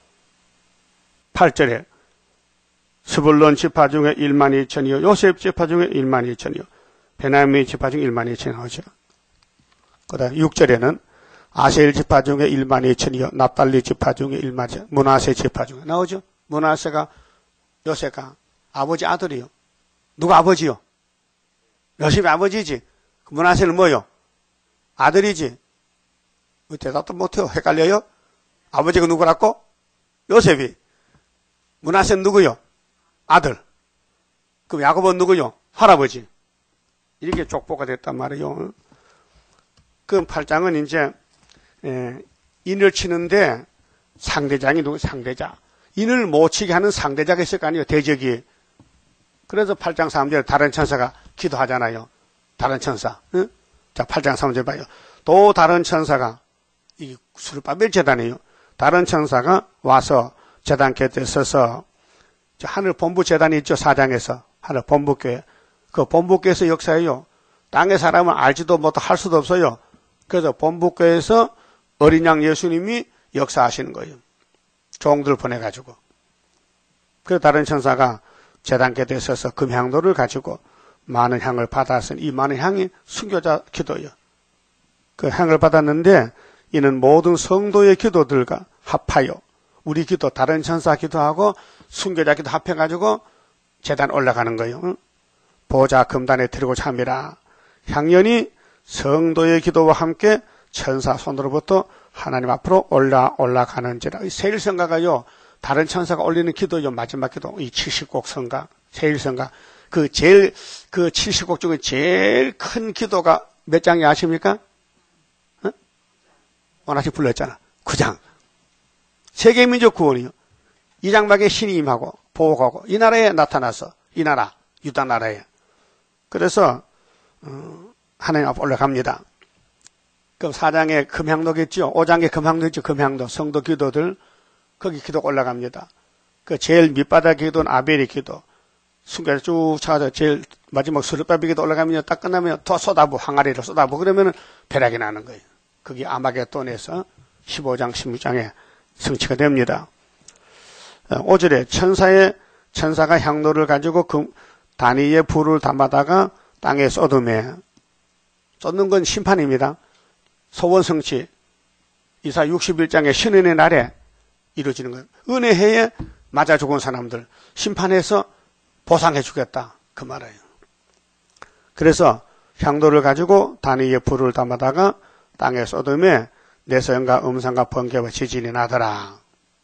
8절에 스불론 지파 중에 1만 2천이요. 요셉 지파 중에 1만 2천이요. 베냐민 지파 중에 1만 2천이 나오죠. 그 다음에 6절에는 아셀 지파 중에 1만 2천이요. 납달리 지파 중에 1만 2천. 므낫세 지파 중에 나오죠. 므낫세가 요셉과 아버지 아들이요. 누가 아버지요? 요셉이 아버지지. 므낫세는 뭐요? 아들이지. 대답도 못해요. 헷갈려요? 아버지가 누구라고? 요셉이. 므낫세는 누구요? 아들. 그럼 야곱은 누구요? 할아버지. 이렇게 족보가 됐단 말이에요. 그 8장은 이제 인을 치는데 상대장이 누구? 상대자. 인을 못 치게 하는 상대자가 있을 거 아니에요. 대적이. 그래서 8장 3절 다른 천사가 기도하잖아요. 다른 천사. 응? 자, 8장 3절 봐요. 또 다른 천사가, 이 수르바벨 제단이에요. 다른 천사가 와서 제단 곁에 서서, 하늘 본부 제단이 있죠. 4장에서. 하늘 본부교회. 그 본부교회에서 역사해요. 땅의 사람은 알지도 못하고 할 수도 없어요. 그래서 본부교회에서 어린 양 예수님이 역사하시는 거예요. 종들 보내가지고. 그래서 다른 천사가 제단 곁에 서서 금향도를 가지고 많은 향을 받았으니 이 많은 향이 순교자 기도예요. 그 향을 받았는데 이는 모든 성도의 기도들과 합하여 우리 기도, 다른 천사 기도하고 순교자 기도 합해가지고 제단 올라가는 거예요. 보좌 금단에 드리고 참이라. 향연이 성도의 기도와 함께 천사 손으로부터 하나님 앞으로 올라가는지라. 이 세일성가가요. 다른 천사가 올리는 기도요. 마지막 기도. 이 70곡 성가, 세일성가. 그 70곡 중에 제일 큰 기도가 몇 장이 아십니까? 원하시 불렀잖아. 9장. 세계민족 구원이요. 이 장막에 신이 임하고 보호하고 이 나라에 나타나서 이 나라 유다 나라에 그래서 하나님 앞에 올라갑니다. 그럼 4장에 금향도겠죠. 5장에 금향도 있죠. 금향도 성도 기도들 거기 기도 올라갑니다. 그 제일 밑바닥 기도는 아벨의 기도. 순간에 쭉 찾아서 제일 마지막 수르바벨 기도 올라가면 딱 끝나면 더 쏟아부 항아리를 쏟아부 그러면은 벼락이 나는 거예요. 그게 아마겟돈에서 15장 16장에 성취가 됩니다. 5절에 천사가 향로를 가지고 단위의 불을 담아다가 땅에 쏟음에 쏟는 건 심판입니다. 소원 성취 이사 61장의 신은의 날에 이루어지는 거예요. 은혜해에 맞아 죽은 사람들 심판해서 보상해 주겠다 그 말이에요. 그래서 향도를 가지고 단위의 불을 담아다가 땅에 쏟음에 내성과 음성과 번개와 지진이 나더라.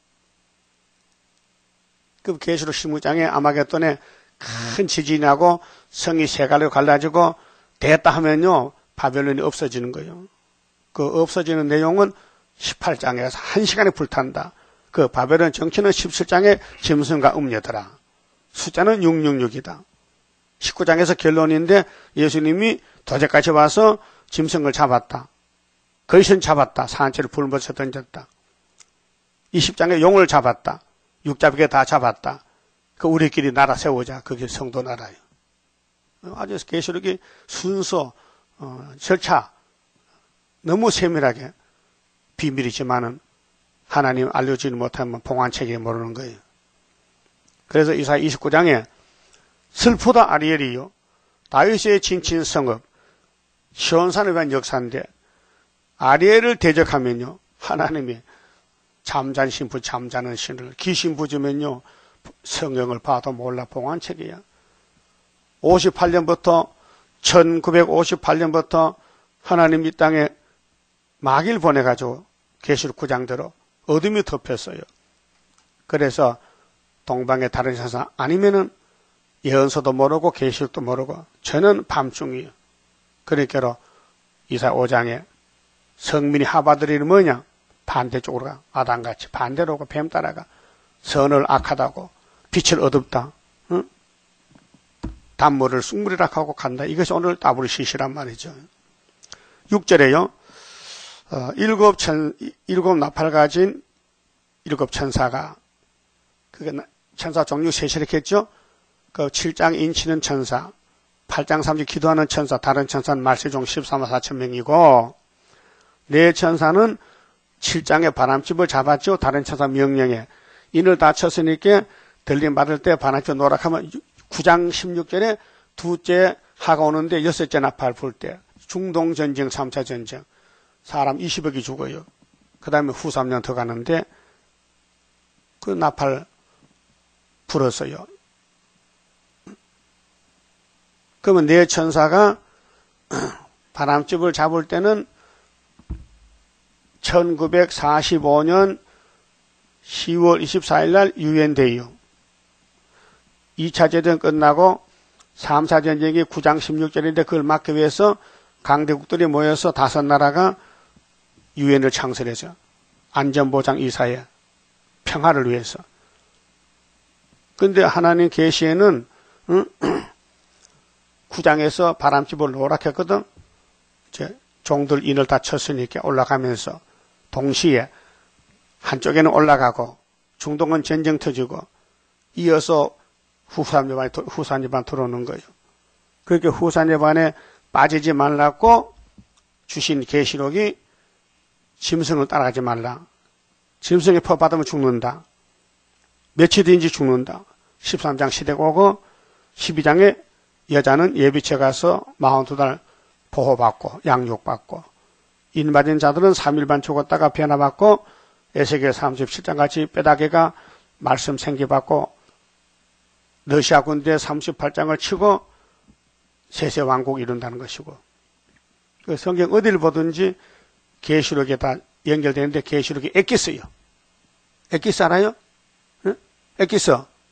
그 계시록 16장에 아마겟돈에 큰 지진이 나고 성이 세 갈로 갈라지고 됐다 하면요 바벨론이 없어지는 거예요. 그 없어지는 내용은 18장에서 1시간에 불탄다. 그 바벨론 정치는 17장에 짐승과 음녀더라. 숫자는 666이다. 19장에서 결론인데 예수님이 도제까지 와서 짐승을 잡았다. 거짓은 잡았다. 산채를 불못쳐 던졌다. 20장에 용을 잡았다. 육잡이게 다 잡았다. 그 우리끼리 나라 세우자. 그게 성도 나라예요. 아주 계시록이 순서, 절차 너무 세밀하게 비밀이지만은 하나님 알려주지 못하면 봉안책에 모르는 거예요. 그래서 이사야 29장에 슬프다 아리엘이요. 다윗의 진친 성읍 시온산에 대한 역사인데 아리엘을 대적하면요. 하나님이 잠잔 신부 잠자는 신을 기신부주면요. 성경을 봐도 몰라 봉안책이야. 58년부터 1958년부터 하나님 이 땅에 마귀를 보내가지고 계시록 9장대로 어둠이 덮였어요. 그래서 동방의 다른 천사 아니면은 예언서도 모르고 계시록도 모르고 저는 밤중이에요. 그러니까 이사야 5장에 성민이 하바들이는 뭐냐? 반대쪽으로 가. 아담같이 반대로 가. 뱀 따라가. 선을 악하다고 빛을 어둡다. 응? 단물을 쑥물이라 하고 간다. 이것이 오늘 따블 시시란 말이죠. 6절에요. 일곱 나팔 가진 일곱 천사가 그게 천사 종류 셋이 이렇게 했죠. 그 7장 인치는 천사, 8장 3절 기도하는 천사, 다른 천사는 말세종 14만 4천 명이고 네 천사는 7장에 바람집을 잡았죠. 다른 천사 명령에 인을 다 쳤으니까 들림 받을 때 바람집 노락하면 9장 16절에 두째 하가 오는데 여섯째 나팔 불 때 중동전쟁 3차 전쟁 사람 20억이 죽어요. 그 다음에 후 3년 더 가는데 그 나팔 불었어요. 그러면 네 천사가 바람집을 잡을 때는 1945년 10월 24일 날 유엔돼요. 2차 대전 끝나고 3차 전쟁이 9장 16절인데 그걸 막기 위해서 강대국들이 모여서 5나라가 유엔을 창설해서 안전보장 이사회 평화를 위해서. 근데 하나님 계시에는 9장에서 바람집을 노랗했거든. 이제 종들 인을 다 쳤으니까 올라가면서 동시에 한쪽에는 올라가고 중동은 전쟁 터지고 이어서 후산예반 들어오는 거예요. 그렇게 후산예반에 빠지지 말라고 주신 계시록이 짐승을 따라가지 말라. 짐승에 퍼받으면 죽는다. 며칠 뒤인지 죽는다. 13장 시대가 오고 12장에 여자는 예비체 가서 42달 보호받고 양육받고 인맞은 자들은 3일반 죽었다가 변화받고 에스겔 37장 같이 뼈다귀가 말씀 생기받고 러시아 군대 38장을 치고 세세 왕국 이룬다는 것이고 그 성경 어디를 보든지 계시록에 다 연결되는데 계시록이 엑기스요. 엑기스 알아요? 응? 엑기스.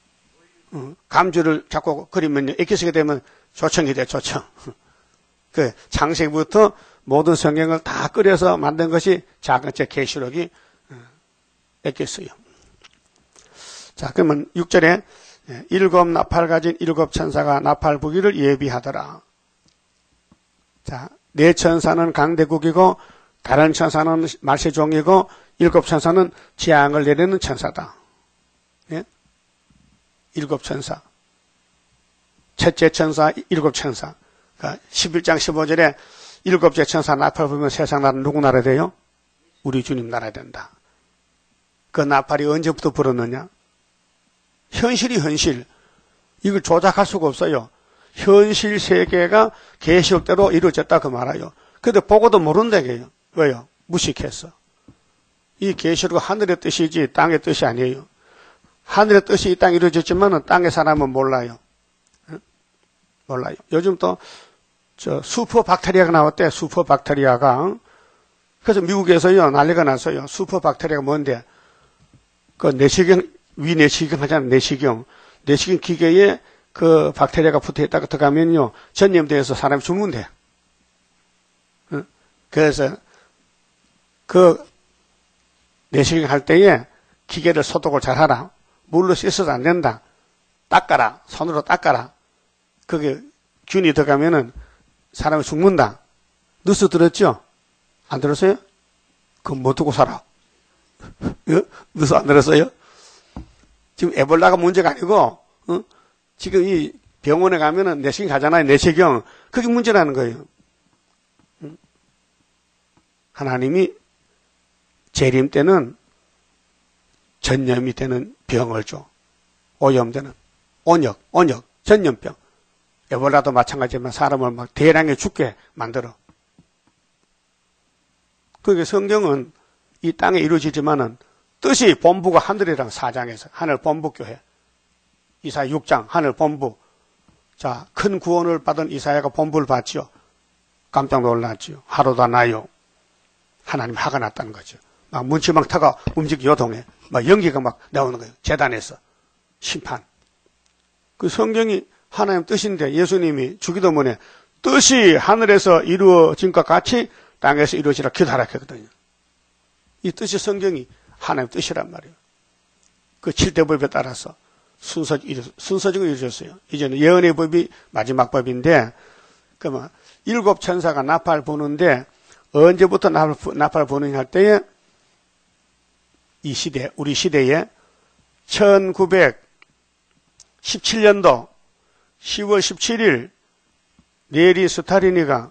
감주를 잡고 그리면요. 엑기스가 되면 조청이 돼, 조청. 그 창세기부터 모든 성경을 다 끓여서 만든 것이 작은 제 계시록이 엑기스요. 자, 그러면 6절에 일곱 나팔 가진 일곱 천사가 나팔 부기를 예비하더라. 자, 네 천사는 강대국이고 다른 천사는 말세종이고 일곱 천사는 재앙을 내리는 천사다. 예? 일곱 천사. 첫째 천사, 일곱 천사. 그러니까 11장 15절에 일곱째 천사 나팔 불면 세상 나라는 누구 나라 돼요? 우리 주님 나라 된다. 그 나팔이 언제부터 불었느냐? 현실이 현실. 이걸 조작할 수가 없어요. 현실 세계가 계시록대로 이루어졌다 그 말이에요. 근데 보고도 모른다게요. 왜요? 무식했어. 이 계시록은 하늘의 뜻이지 땅의 뜻이 아니에요. 하늘의 뜻이 이 땅에 이루어졌지만 땅의 사람은 몰라요. 몰라요. 요즘 또 슈퍼 박테리아가 나왔대. 슈퍼 박테리아가. 그래서 미국에서요 난리가 났어요. 슈퍼 박테리아가 뭔데? 그 내시경 위내시경 하잖아요. 내시경 기계에 그 박테리아가 붙어있다가 들어가면요 전염돼서 사람이 죽는데. 그래서 그 내시경 할 때에 기계를 소독을 잘하라. 물로 씻어도 안 된다. 닦아라. 손으로 닦아라. 그게 균이 들어가면은 사람이 죽는다. 뉴스 들었죠? 안 들었어요? 그럼 뭐 두고 살아? 뉴스 안 들었어요? 지금 에볼라가 문제가 아니고, 지금 이 병원에 가면은 내시경 가잖아요. 내시경. 그게 문제라는 거예요. 하나님이 재림 때는 전염이 되는 병을 줘. 오염되는. 온역, 전염병. 에볼라도 마찬가지지만 사람을 막 대량에 죽게 만들어. 그게 성경은 이 땅에 이루어지지만은 뜻이 본부가 하늘이랑 4장에서 하늘 본부교회. 이사야 6장 하늘 본부. 자, 큰 구원을 받은 이사야가 본부를 봤지요. 깜짝 놀랐지요. 하루도 나요. 하나님 화가 났다는 거죠. 막 문치막 타가 움직여 요동해. 막 연기가 막 나오는 거예요. 재단에서. 심판. 그 성경이 하나님 뜻인데 예수님이 주기도문에 뜻이 하늘에서 이루어진 것 같이 땅에서 이루어지라 기도하라 했거든요. 이 뜻이 성경이 하나님 뜻이란 말이에요. 그 7대 법에 따라서 순서적으로 이루어졌어요. 이제는 예언의 법이 마지막 법인데, 그러면 일곱 천사가 나팔 부는데 언제부터 나팔 부느냐 할 때에 이 시대, 우리 시대에 1917년도 10월 17일 레리 스탈린이가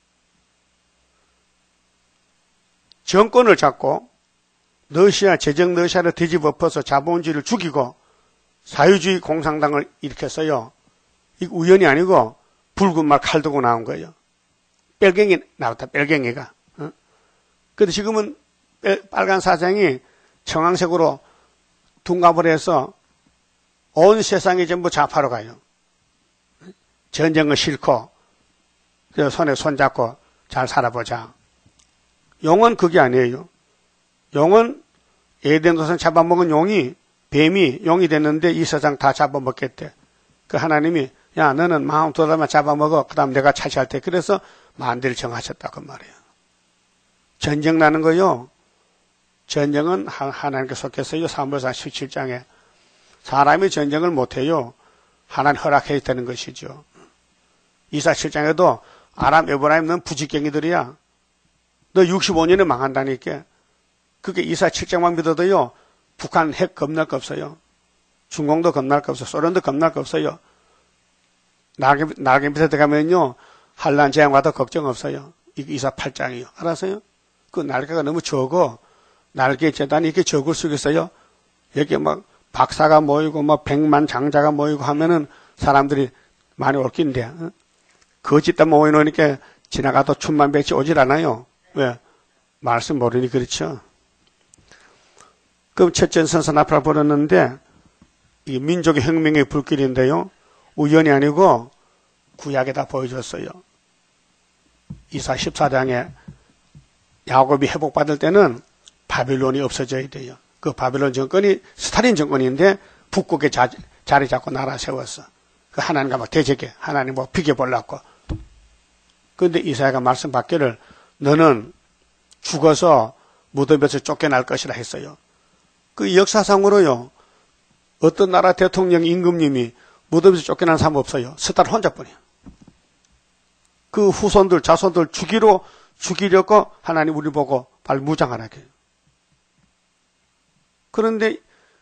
정권을 잡고 재정 러시아를 뒤집어 엎어서 자본주의를 죽이고 사회주의 공산당을 일으켰어요. 이거 우연이 아니고 붉은 말 칼 들고 나온 거예요. 뺄갱이 나왔다. 뺄갱이가. 근데 지금은 빨간 사장이 청황색으로 둔갑을 해서 온 세상이 전부 좌파로 가요. 전쟁은 싫고 손에 손잡고 잘 살아보자. 용은 그게 아니에요. 용은 에덴 동산 잡아먹은 용이 뱀이 용이 됐는데 이 세상 다 잡아먹겠대. 그 하나님이 야 너는 마음 돌아만 잡아먹어. 그 다음 내가 차지할 때. 그래서 만대를 정하셨다 그 말이에요. 전쟁 나는 거요. 전쟁은 하나님께 속했어요. 사무엘상 17장에. 사람이 전쟁을 못해요. 하나님 허락해야 되는 것이죠. 이사 7장에도 아람 에브라임 넌 부직갱이들이야. 너 65년에 망한다니까. 그게 이사 7장만 믿어도요. 북한 핵 겁날 거 없어요. 중공도 겁날 거 없어요. 소련도 겁날 거 없어요. 날개 밑에 들어가면요. 한란 재앙 와도 걱정 없어요. 이게 이사 8장이요. 알았어요? 그 날개가 너무 적어. 날개 재단이 이렇게 적을 수 있어요. 여기 막 박사가 모이고 막 100만 장자가 모이고 하면은 사람들이 많이 올 낀데 거짓다 모여놓으니까 지나가도 천만백치 오질 않아요. 왜? 말씀 모르니 그렇죠. 그럼 첫째 선선 앞을 벌였는데 이 민족의 혁명의 불길인데요. 우연이 아니고 구약에다 보여줬어요. 이사 14장에 야곱이 회복받을 때는 바빌론이 없어져야 돼요. 그 바빌론 정권이 스탈린 정권인데 북극에 자리 잡고 나라 세웠어. 그 하나님과 막 대적해. 하나님 뭐 비켜보려고. 그런데 이사야가 말씀 받기를 너는 죽어서 무덤에서 쫓겨날 것이라 했어요. 그 역사상으로요. 어떤 나라 대통령 임금님이 무덤에서 쫓겨난 사람 없어요. 스탈린 혼자뿐이에요. 그 후손들 자손들 죽이려고 하나님 우리 보고 발무장하라게. 그런데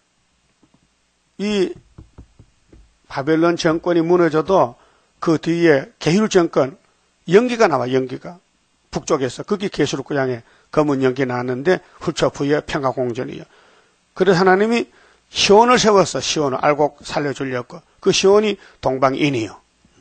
이 바벨론 정권이 무너져도 그 뒤에 게휼 정권 연기가 나와. 연기가 북쪽에서 그게 계시록 구장에 검은 연기 나왔는데 훌초프의 평화공전이요. 그래서 하나님이 시온을 세웠어. 시온을 알고 살려주려고. 그 시온이 동방인이요.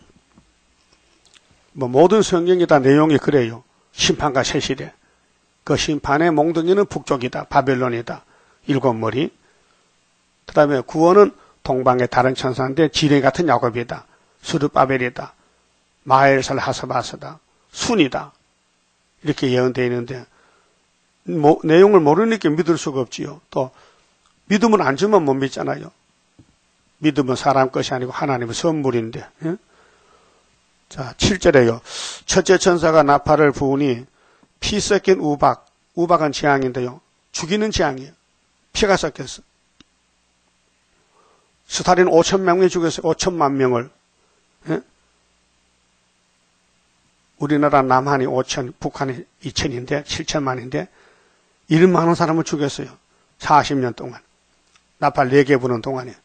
뭐 모든 성경이 다 내용이 그래요. 심판과 세시대. 그 심판의 몽둥이는 북쪽이다. 바벨론이다. 일곱 머리. 그 다음에 구원은 동방의 다른 천사인데 지뢰 같은 야곱이다. 수르바벨이다. 마엘살 하스바스다. 순이다. 이렇게 예언되어 있는데 내용을 모르니까 믿을 수가 없지요. 또 믿음을 안 주면 못 믿잖아요. 믿음은 사람 것이 아니고 하나님의 선물인데. 예? 자, 7절에요. 첫째 천사가 나팔을 부으니 피 섞인 우박. 우박은 재앙인데요. 죽이는 재앙이에요. 피가 섞였어. 스탈린 5,000명이 죽였어요. 5천만 명을. 예? 우리나라 남한이 5천, 북한이 2천인데 7천만인데 이런 많은 사람을 죽였어요. 40년 동안. 나팔 4개 부는 동안에.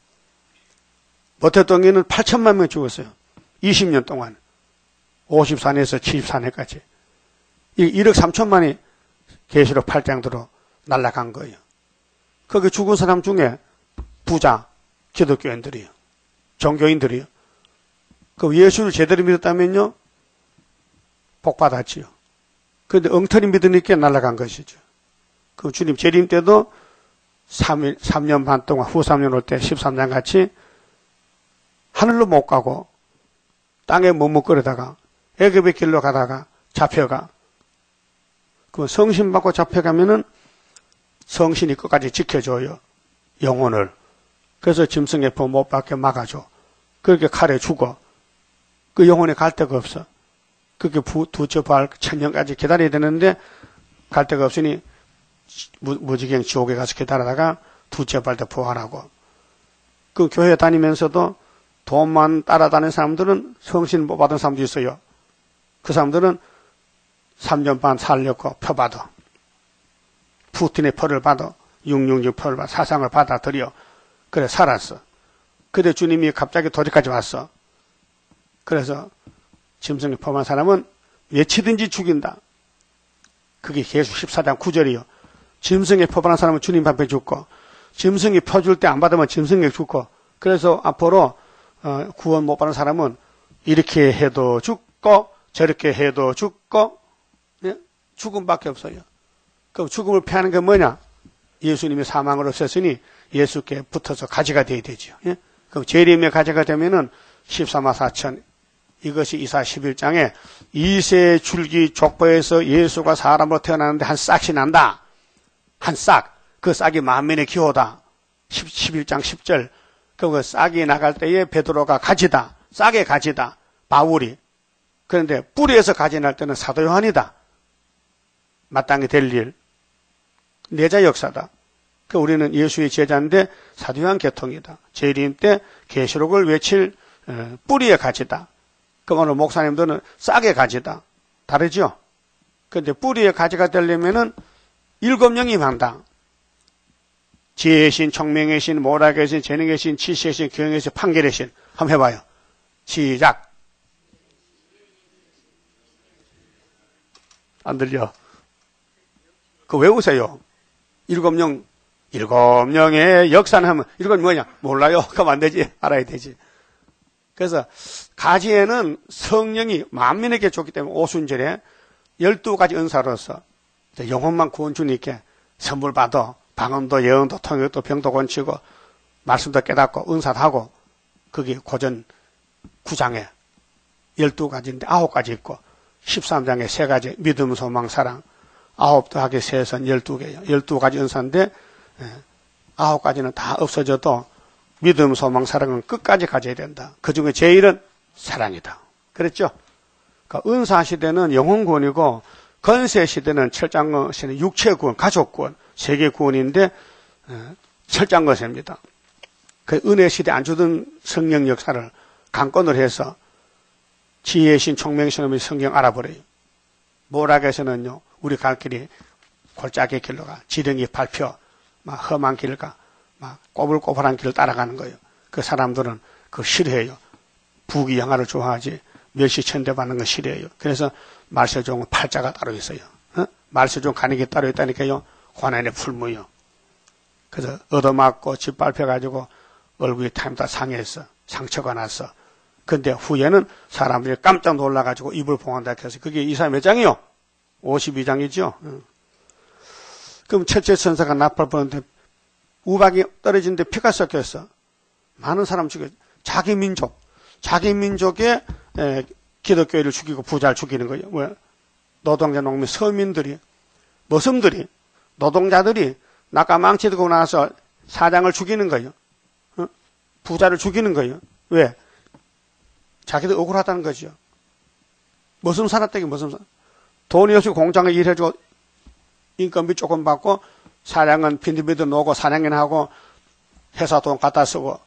모태동에는 8천만 명 죽었어요. 20년 동안. 54년에서 74년까지. 1억 3천만이 계시록 8장대로 날아간 거예요. 거기 죽은 사람 중에 부자, 기독교인들이요. 종교인들이요. 그 예수를 제대로 믿었다면요. 복 받았지요. 그런데 엉터리 믿으니까 날아간 것이죠. 그 주님 재림 때도 3년 반 동안 후 3년 올 때 13장 같이 하늘로 못 가고 땅에 머뭇거리다가 애굽의 길로 가다가 잡혀가. 그 성신 받고 잡혀가면은 성신이 끝까지 지켜줘요. 영혼을. 그래서 짐승의 법 못 받게 막아줘. 그렇게 칼에 죽어. 그 영혼이 갈 데가 없어. 그렇게 두째 부활 천년까지 기다려야 되는데 갈 데가 없으니 무지경 지옥에 가서 기다리다가 두째 부활 때 부활하고. 그 교회 다니면서도 돈만 따라다니는 사람들은 성신 못 받은 사람도 있어요. 그 사람들은 3년 반 살렸고 표 받아. 푸틴의 표를 받아. 666 표를 받아. 사상을 받아들여. 그래 살았어. 그래 주님이 갑자기 도리까지 왔어. 그래서 짐승에 포함한 사람은 외치든지 죽인다. 그게 계속 14장 9절이요. 짐승에 포함한 사람은 주님 앞에 죽고 짐승이 펴줄 때 안 받으면 짐승에 죽고 그래서 앞으로 구원 못 받는 사람은 이렇게 해도 죽고 저렇게 해도 죽고 예? 죽음밖에 없어요. 그럼 죽음을 피하는 게 뭐냐? 예수님이 사망을 없앴으니 예수께 붙어서 가지가 돼야 되죠. 예? 그럼 재림의 가지가 되면은 14만 4천 이것이 이사 11장에 이세 줄기 족보에서 예수가 사람으로 태어나는데 한 싹이 난다. 한 싹. 그 싹이 만민의 기호다. 11장 10절. 그 싹이 나갈 때에 베드로가 가지다. 싹의 가지다. 바울이. 그런데 뿌리에서 가지 날 때는 사도 요한이다. 마땅히 될 일. 내자 역사다. 그 우리는 예수의 제자인데 사도 요한 계통이다. 재림 때 계시록을 외칠 뿌리의 가지다. 그럼 오늘 목사님들은 싹의 가지다. 다르죠? 그런데 뿌리의 가지가 되려면은 7명이 임한다. 지혜의 신, 청명의 신, 모락의 신, 재능의 신, 지식의 신, 교영의 신, 판결의 신. 한번 해봐요. 시작. 안 들려? 그거 외우세요. 7명의 역사는 하면, 이건 뭐냐? 몰라요. 그럼 안 되지. 알아야 되지. 그래서 가지에는 성령이 만민에게 줬기 때문에 오순절에 12가지 은사로서 영혼만 구원 주님께 선물 받아 방언도 예언도 통역도 병도 고치고 말씀도 깨닫고 은사도 하고 그게 고전 9장에 12가지인데 9가지 있고 13장에 3가지 믿음, 소망, 사랑 9 더하기 3선 12개예요. 12가지 은사인데 9가지는 다 없어져도 믿음, 소망, 사랑은 끝까지 가져야 된다. 그 중에 제일은 사랑이다. 그랬죠? 그러니까 은사 시대는 영혼 구원이고 건세 시대는 철장거 시대는 육체 구원, 가족 구원, 세계 구원인데 철장거세입니다. 그 은혜 시대 안 주던 성령 역사를 강권을 해서 지혜의 신, 총명의 신의 성경 알아버려요. 모락에서는요, 우리 갈 길이 골짜기 길로 가, 지렁이 밟혀, 막 험한 길을 가, 막 꼬불꼬불한 길을 따라가는 거예요. 그 사람들은 그거 싫어해요. 부귀 영화를 좋아하지 멸시천대 받는 건 싫어해요. 그래서 말세종은 팔자가 따로 있어요. 말세종 가는 게 따로 있다니까요. 고난의 풀무요. 그래서 얻어맞고 짓밟혀가지고 얼굴이 탐다 상해서 상처가 났어. 근데 후에는 사람들이 깜짝 놀라가지고 입을 봉한다 해서 그게 이사 몇 장이요? 52장이죠. 그럼 첫째 천사가 나팔 부는데 우박이 떨어지는데 피가 섞였어. 많은 사람 죽여. 자기 민족의 기독교인을 죽이고 부자를 죽이는 거예요. 왜? 노동자, 농민, 서민들이, 머슴들이, 노동자들이 낙가망치 들고 나서 사장을 죽이는 거예요. 부자를 죽이는 거예요. 왜? 자기들 억울하다는 거죠. 머슴 살았다기 머슴 살. 돈이 없이 공장에 일해주고 인건비 조금 받고 사장은 빈티비도 놓고 사냥인하고 회사 돈 갖다 쓰고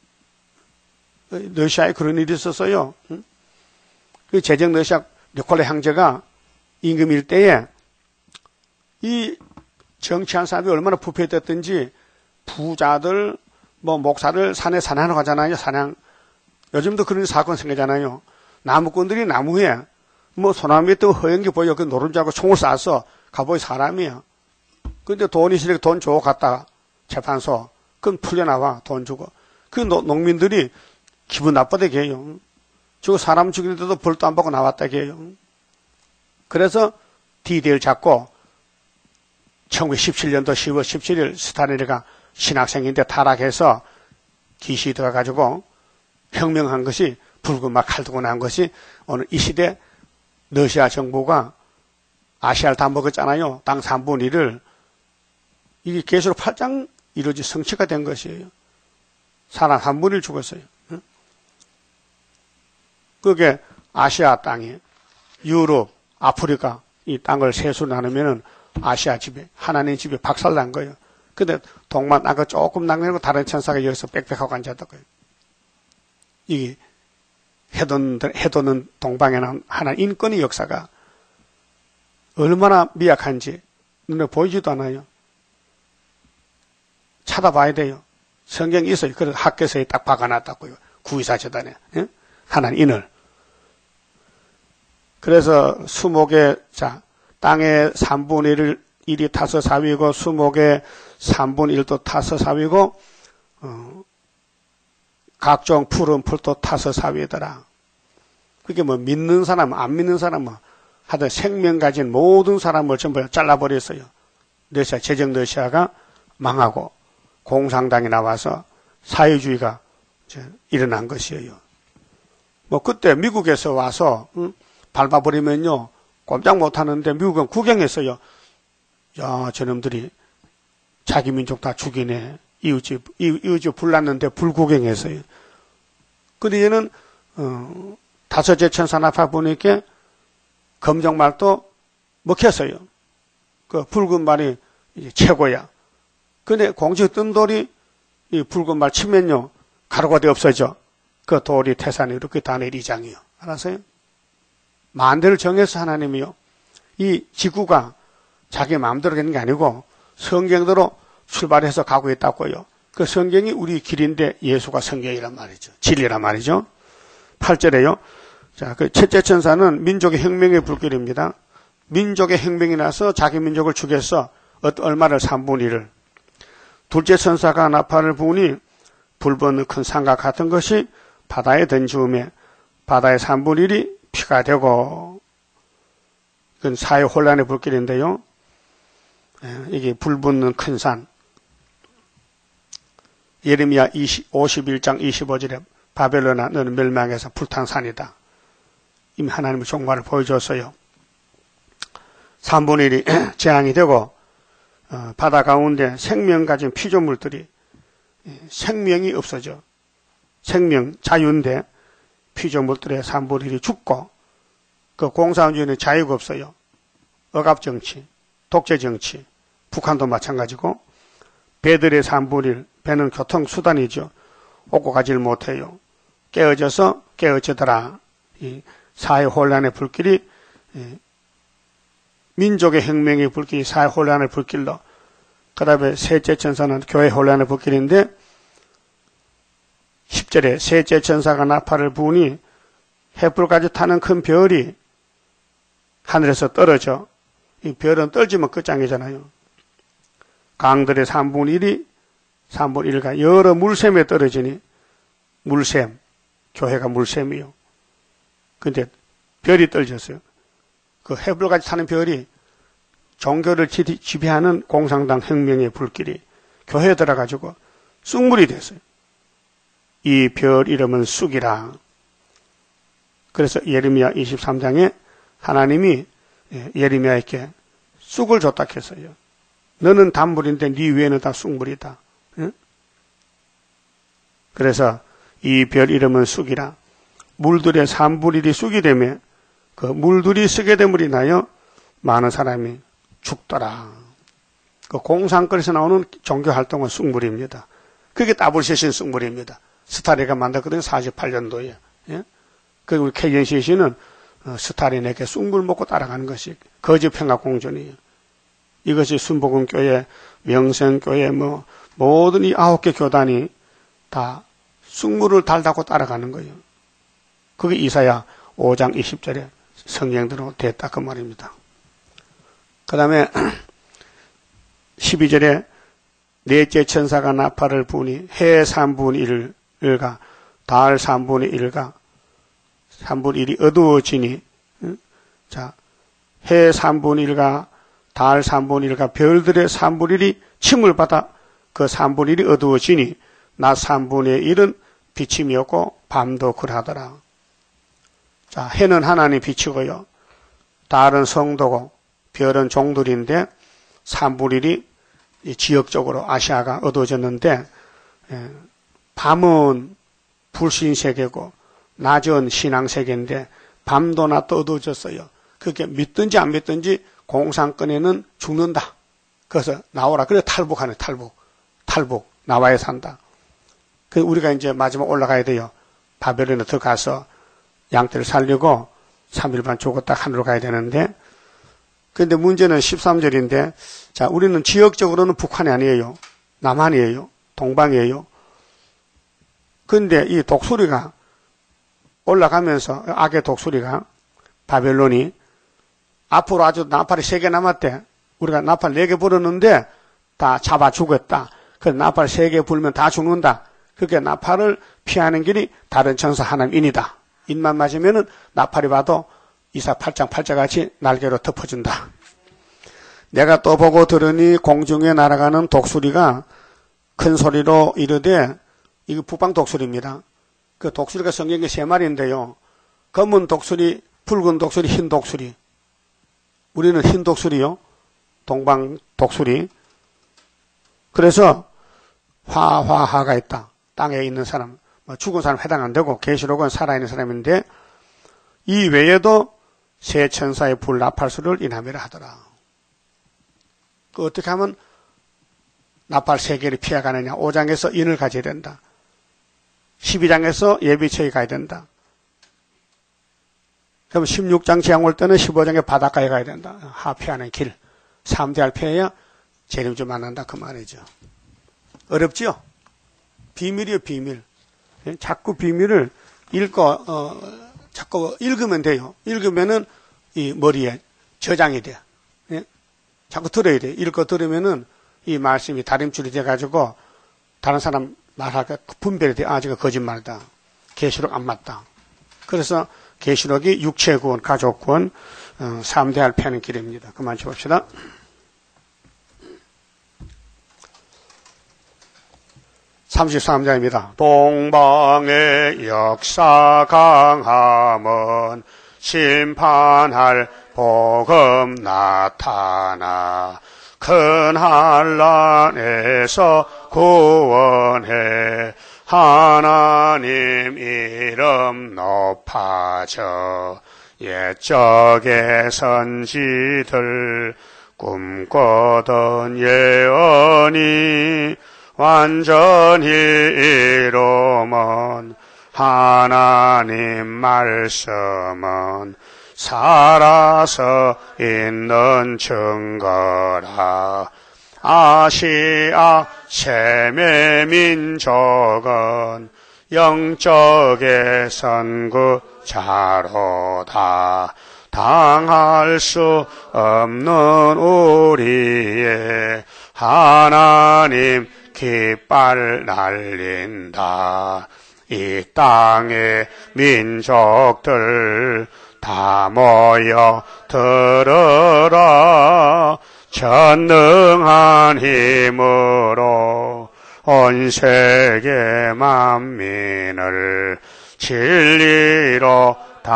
러시아에 그런 일이 있었어요. 그 제정 러시아 니콜라 형제가 임금일 때에 이 정치한 사람이 얼마나 부패됐든지 부자들 뭐 목사들 산에 사냥하러 가잖아요. 사냥. 요즘도 그런 사건 생기잖아요. 나무꾼들이 나무에 뭐 소나무 밑에 허연기 보여 그 노른자하고 총을 쐈어. 가보이 사람이야. 근데 돈이 있으니까 돈 주고 갔다 재판소. 그건 풀려나와 돈 주고. 그 농민들이 기분 나쁘다게 해요. 저거 사람 죽이는데도 벌도 안 받고 나왔다게 해요. 그래서 D-Day를 잡고 1917년도 10월 17일 스타린이가 신학생인데 타락해서 기시 들어가지고 혁명한 것이 붉은 막 칼 들고 난 것이 오늘 이 시대 러시아 정부가 아시아를 다 먹었잖아요. 땅 3분의 1을. 이게 계시록 8장 이루어지 성취가 된 것이에요. 사람 3분의 1 죽었어요. 그게 아시아 땅이 유럽, 아프리카 이 땅을 세수를 나누면은 아시아 집에 하나님 집에 박살난 거예요. 근데 동만 땅을 조금 남겨놓고 다른 천사가 여기서 빽빽하고 앉았던 거예요. 이게 해도는 동방에는 하나 인권의 역사가 얼마나 미약한지 눈에 보이지도 않아요. 찾아봐야 돼요. 성경이 있어요. 그래서 학교에서 딱 박아놨다고요. 구의사 재단에. 예? 하나님 인을. 그래서 수목의 땅의 3분의 1이 타서 4위고 수목의 3분의 1도 타서 4위고 각종 푸른 풀도 타서 4위더라. 그게 뭐 믿는 사람, 안 믿는 사람 하여튼 생명 가진 모든 사람을 전부 잘라버렸어요. 러시아, 제정 러시아가 망하고 공산당이 나와서 사회주의가 일어난 것이에요. 뭐 그때 미국에서 와서 밟아버리면요 꼼짝 못하는데 미국은 구경했어요. 야, 저놈들이 자기 민족 다 죽이네. 이웃집 불났는데 불구경했어요. 근데 얘는 다섯째 천사 나팔 보니까 검정말도 먹혔어요. 그 붉은 말이 이제 최고야. 근데 공중에 뜬 돌이 이 붉은 말 치면요 가루가 돼 없어져. 그 돌이 태산이 이렇게 다 내리장이요. 알았어요? 만대를 정해서 하나님이요. 이 지구가 자기 마음대로 되는 게 아니고 성경대로 출발해서 가고 있다고요. 그 성경이 우리 길인데 예수가 성경이란 말이죠. 진리란 말이죠. 8절에요. 자, 그 첫째 천사는 민족의 혁명의 불길입니다. 민족의 혁명이 나서 자기 민족을 죽여서 얼마를 3분의 1을. 둘째 천사가 나팔을 부으니 불붙는 큰 산과 같은 것이 바다에 던지우매 바다의 3분의 1이 피가 되고, 그건 사회 혼란의 불길인데요. 이게 불붙는 큰 산. 예레미야 51장 25절에 바벨론아 너는 멸망해서 불탄 산이다. 이미 하나님의 종말을 보여줬어요. 3분의 1이 재앙이 되고 바다 가운데 생명 가진 피조물들이 생명이 없어져. 생명 자유인데 피조물들의 3분의 1이 죽고 그 공산주의는 자유가 없어요. 억압정치, 독재정치, 북한도 마찬가지고 배들의 3분의 1, 배는 교통수단이죠. 오고 가지를 못해요. 깨어지더라. 이 사회 혼란의 불길이 민족의 혁명의 불길이 사회 혼란의 불길로, 그 다음에 셋째 천사는 교회 혼란의 불길인데 10절에 셋째 천사가 나팔을 부으니 횃불까지 타는 큰 별이 하늘에서 떨어져. 이 별은 떨어지면 끝장이잖아요. 강들의 3분의 1가 여러 물샘에 떨어지니, 물샘, 교회가 물샘이요. 근데 별이 떨어졌어요. 그 횃불까지 타는 별이 종교를 지배하는 공산당 혁명의 불길이 교회에 들어가지고 쑥물이 됐어요. 이 별 이름은 쑥이라. 그래서 예레미야 23장에 하나님이 예레미야에게 쑥을 줬다 했어요. 너는 단물인데 네 위에는 다 쑥물이다. 응? 그래서 이 별 이름은 쑥이라. 물들의 3분의 1이 쑥이 되며 그 물들이 쓰게 됨으로 인하여 많은 사람이 죽더라. 그 공산권에서 나오는 종교활동은 쑥물입니다. 그게 더블셋인 쑥물입니다. 스타린가 만들었거든요. 48년도에. 예? 그 우리 KNCC는 스타린에게 쑥물 먹고 따라가는 것이 거짓평화공존이에요. 이것이 순복음교회, 명성교회, 모든 이 9개 교단이 다 쑥물을 달다고 따라가는 거예요. 그게 이사야 5장 20절에 성경대로 됐다 그 말입니다. 그 다음에 12절에 넷째 천사가 나팔을 부으니 해 3분의 1과 달 3분의 1과 3분의 1이 어두워지니, 자, 해 3분의 1과 달 3분의 1과 별들의 3분의 1이 침을 받아 그 3분의 1이 어두워지니 낮 3분의 1은 비침이 없고 밤도 그러하더라. 자, 해는 하나님 빛이고요. 달은 성도고 별은 종들인데 3분의 1이 지역적으로 아시아가 어두워졌는데 밤은 불신세계고 낮은 신앙세계인데 밤도 낮도 어두워졌어요. 그게 믿든지 안 믿든지 공산권에는 죽는다. 그래서 나오라. 그래 탈북하네. 탈북. 나와야 산다. 그 우리가 이제 마지막 올라가야 돼요. 바벨론에 들어가서 양떼를 살리고 3일 반 죽었다 하늘로 가야 되는데, 근데 문제는 13절인데, 자, 우리는 지역적으로는 북한이 아니에요. 남한이에요. 동방이에요. 근데 이 독수리가 올라가면서, 악의 독수리가, 바벨론이 앞으로 아주 나팔이 3개 남았대. 우리가 나팔 4개 불었는데 다 잡아 죽었다. 그래서 나팔 3개 불면 다 죽는다. 그렇게 나팔을 피하는 길이 다른 천사 하나님이다. 입만 맞으면은 나팔이 봐도 이사 8장 8자 같이 날개로 덮어준다. 내가 또 보고 들으니 공중에 날아가는 독수리가 큰 소리로 이르되, 이거 북방 독수리입니다. 그 독수리가 성경에 3마리인데요. 검은 독수리, 붉은 독수리, 흰 독수리. 우리는 흰 독수리요. 동방 독수리. 그래서 화가 있다. 땅에 있는 사람, 죽은 사람 해당 안 되고 계시록은 살아있는 사람인데 이 외에도 세 천사의 불 나팔수를 이 나매라 하더라. 그 어떻게 하면 나팔 세 개를 피해가느냐. 5장에서 인을 가져야 된다. 12장에서 예비처에 가야 된다. 그럼 16장 재앙 올 때는 15장에 바닷가에 가야 된다. 하피하는 길. 3대할 피해야 재림주 만난다. 그 말이죠. 어렵지요? 비밀이요, 비밀. 자꾸 비밀을 자꾸 읽으면 돼요. 읽으면은 이 머리에 저장이 돼. 예? 자꾸 들어야 돼. 읽고 들으면은 이 말씀이 다림줄이 돼가지고 다른 사람 말하고 분별이 돼. 아, 저거 거짓말이다. 계시록 안 맞다. 그래서 계시록이 육체 구원, 가족 구원, 3대할 패는 길입니다. 그만 쳐봅시다. (33장입니다) 동방의 역사 강함은 심판할 복음 나타나 큰 환난에서 구원해 하나님 이름 높아져 옛적의 선지들 꿈꾸던 예언이 완전히 이루면 하나님 말씀은 살아서 있는 증거라. 아시아 셈의 민족은 영적의 선구자로다. 당할 수 없는 우리의 하나님 깃발 날린다. 이 땅의 민족들 다 모여 들으라. 전능한 힘으로 온 세계 만민을 진리로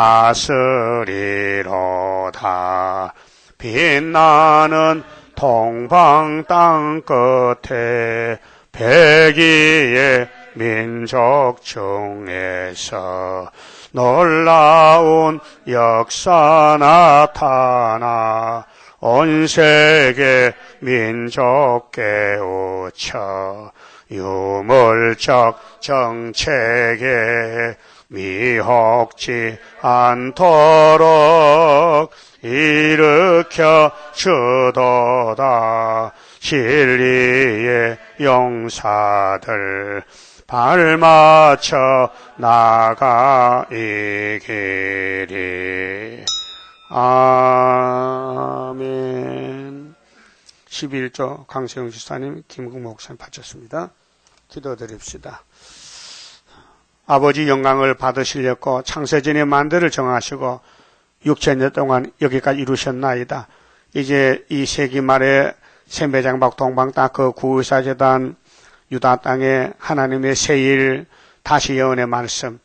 다스리로다. 빛나는 동방 땅 끝에 백이의 민족 중에서 놀라운 역사 나타나 온 세계 민족 깨우쳐 유물적 정책에 미혹지 않도록 일으켜 주도다. 진리의 용사들 발맞춰 나가 이 길이. 아멘. 11조 강세용 지사님, 김국 목사님 바쳤습니다. 기도드립시다. 아버지 영광을 받으시려고 창세전에 만대를 정하시고 6천년 동안 여기까지 이루셨나이다. 이제 이 세기 말에 셈배장박 동방 땅 그 구의사재단 유다 땅에 하나님의 새일 다시 예언의 말씀,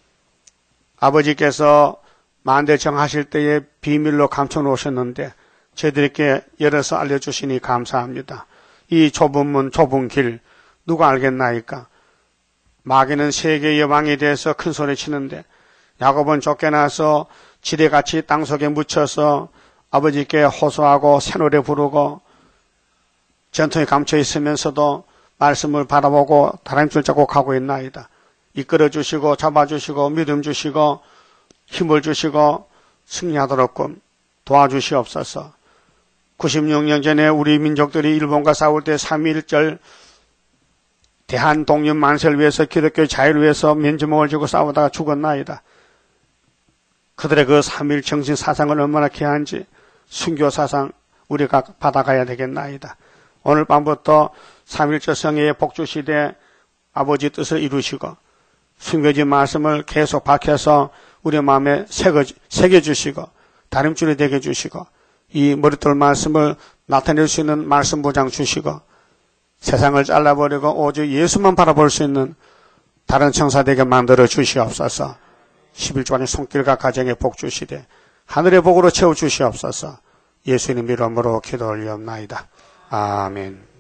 아버지께서 만대 정하실 때에 비밀로 감춰 놓으셨는데 저희들에게 열어서 알려주시니 감사합니다. 이 좁은 문 좁은 길 누가 알겠나이까? 마귀는 세계의 왕이 돼서 큰 소리 치는데 야곱은 쫓겨나서 지뢰같이 땅속에 묻혀서 아버지께 호소하고 새노래 부르고 전통에 감춰 있으면서도 말씀을 바라보고 다람줄 잡고 가고 있나이다. 이끌어 주시고 잡아주시고 믿음 주시고 힘을 주시고 승리하도록 도와주시옵소서. 96년 전에 우리 민족들이 일본과 싸울 때 3.1절 대한독립 만세를 위해서 기독교 자유를 위해서 면지목을 쥐고 싸우다가 죽었나이다. 그들의 그 3.1 정신 사상은 얼마나 귀한지 순교 사상 우리가 받아가야 되겠나이다. 오늘 밤부터 3.1절 성회의 복주시대 아버지 뜻을 이루시고 순교지 말씀을 계속 밝혀서 우리 마음에 새겨주시고 다림줄이 되게 해주시고 이 머릿돌 말씀을 나타낼 수 있는 말씀 보장 주시고 세상을 잘라버리고 오직 예수만 바라볼 수 있는 다른 청사되게 만들어 주시옵소서. 11조간의 손길과 가정에 복 주시되 하늘의 복으로 채워 주시옵소서. 예수님 이름으로 기도 올리옵나이다. 아멘.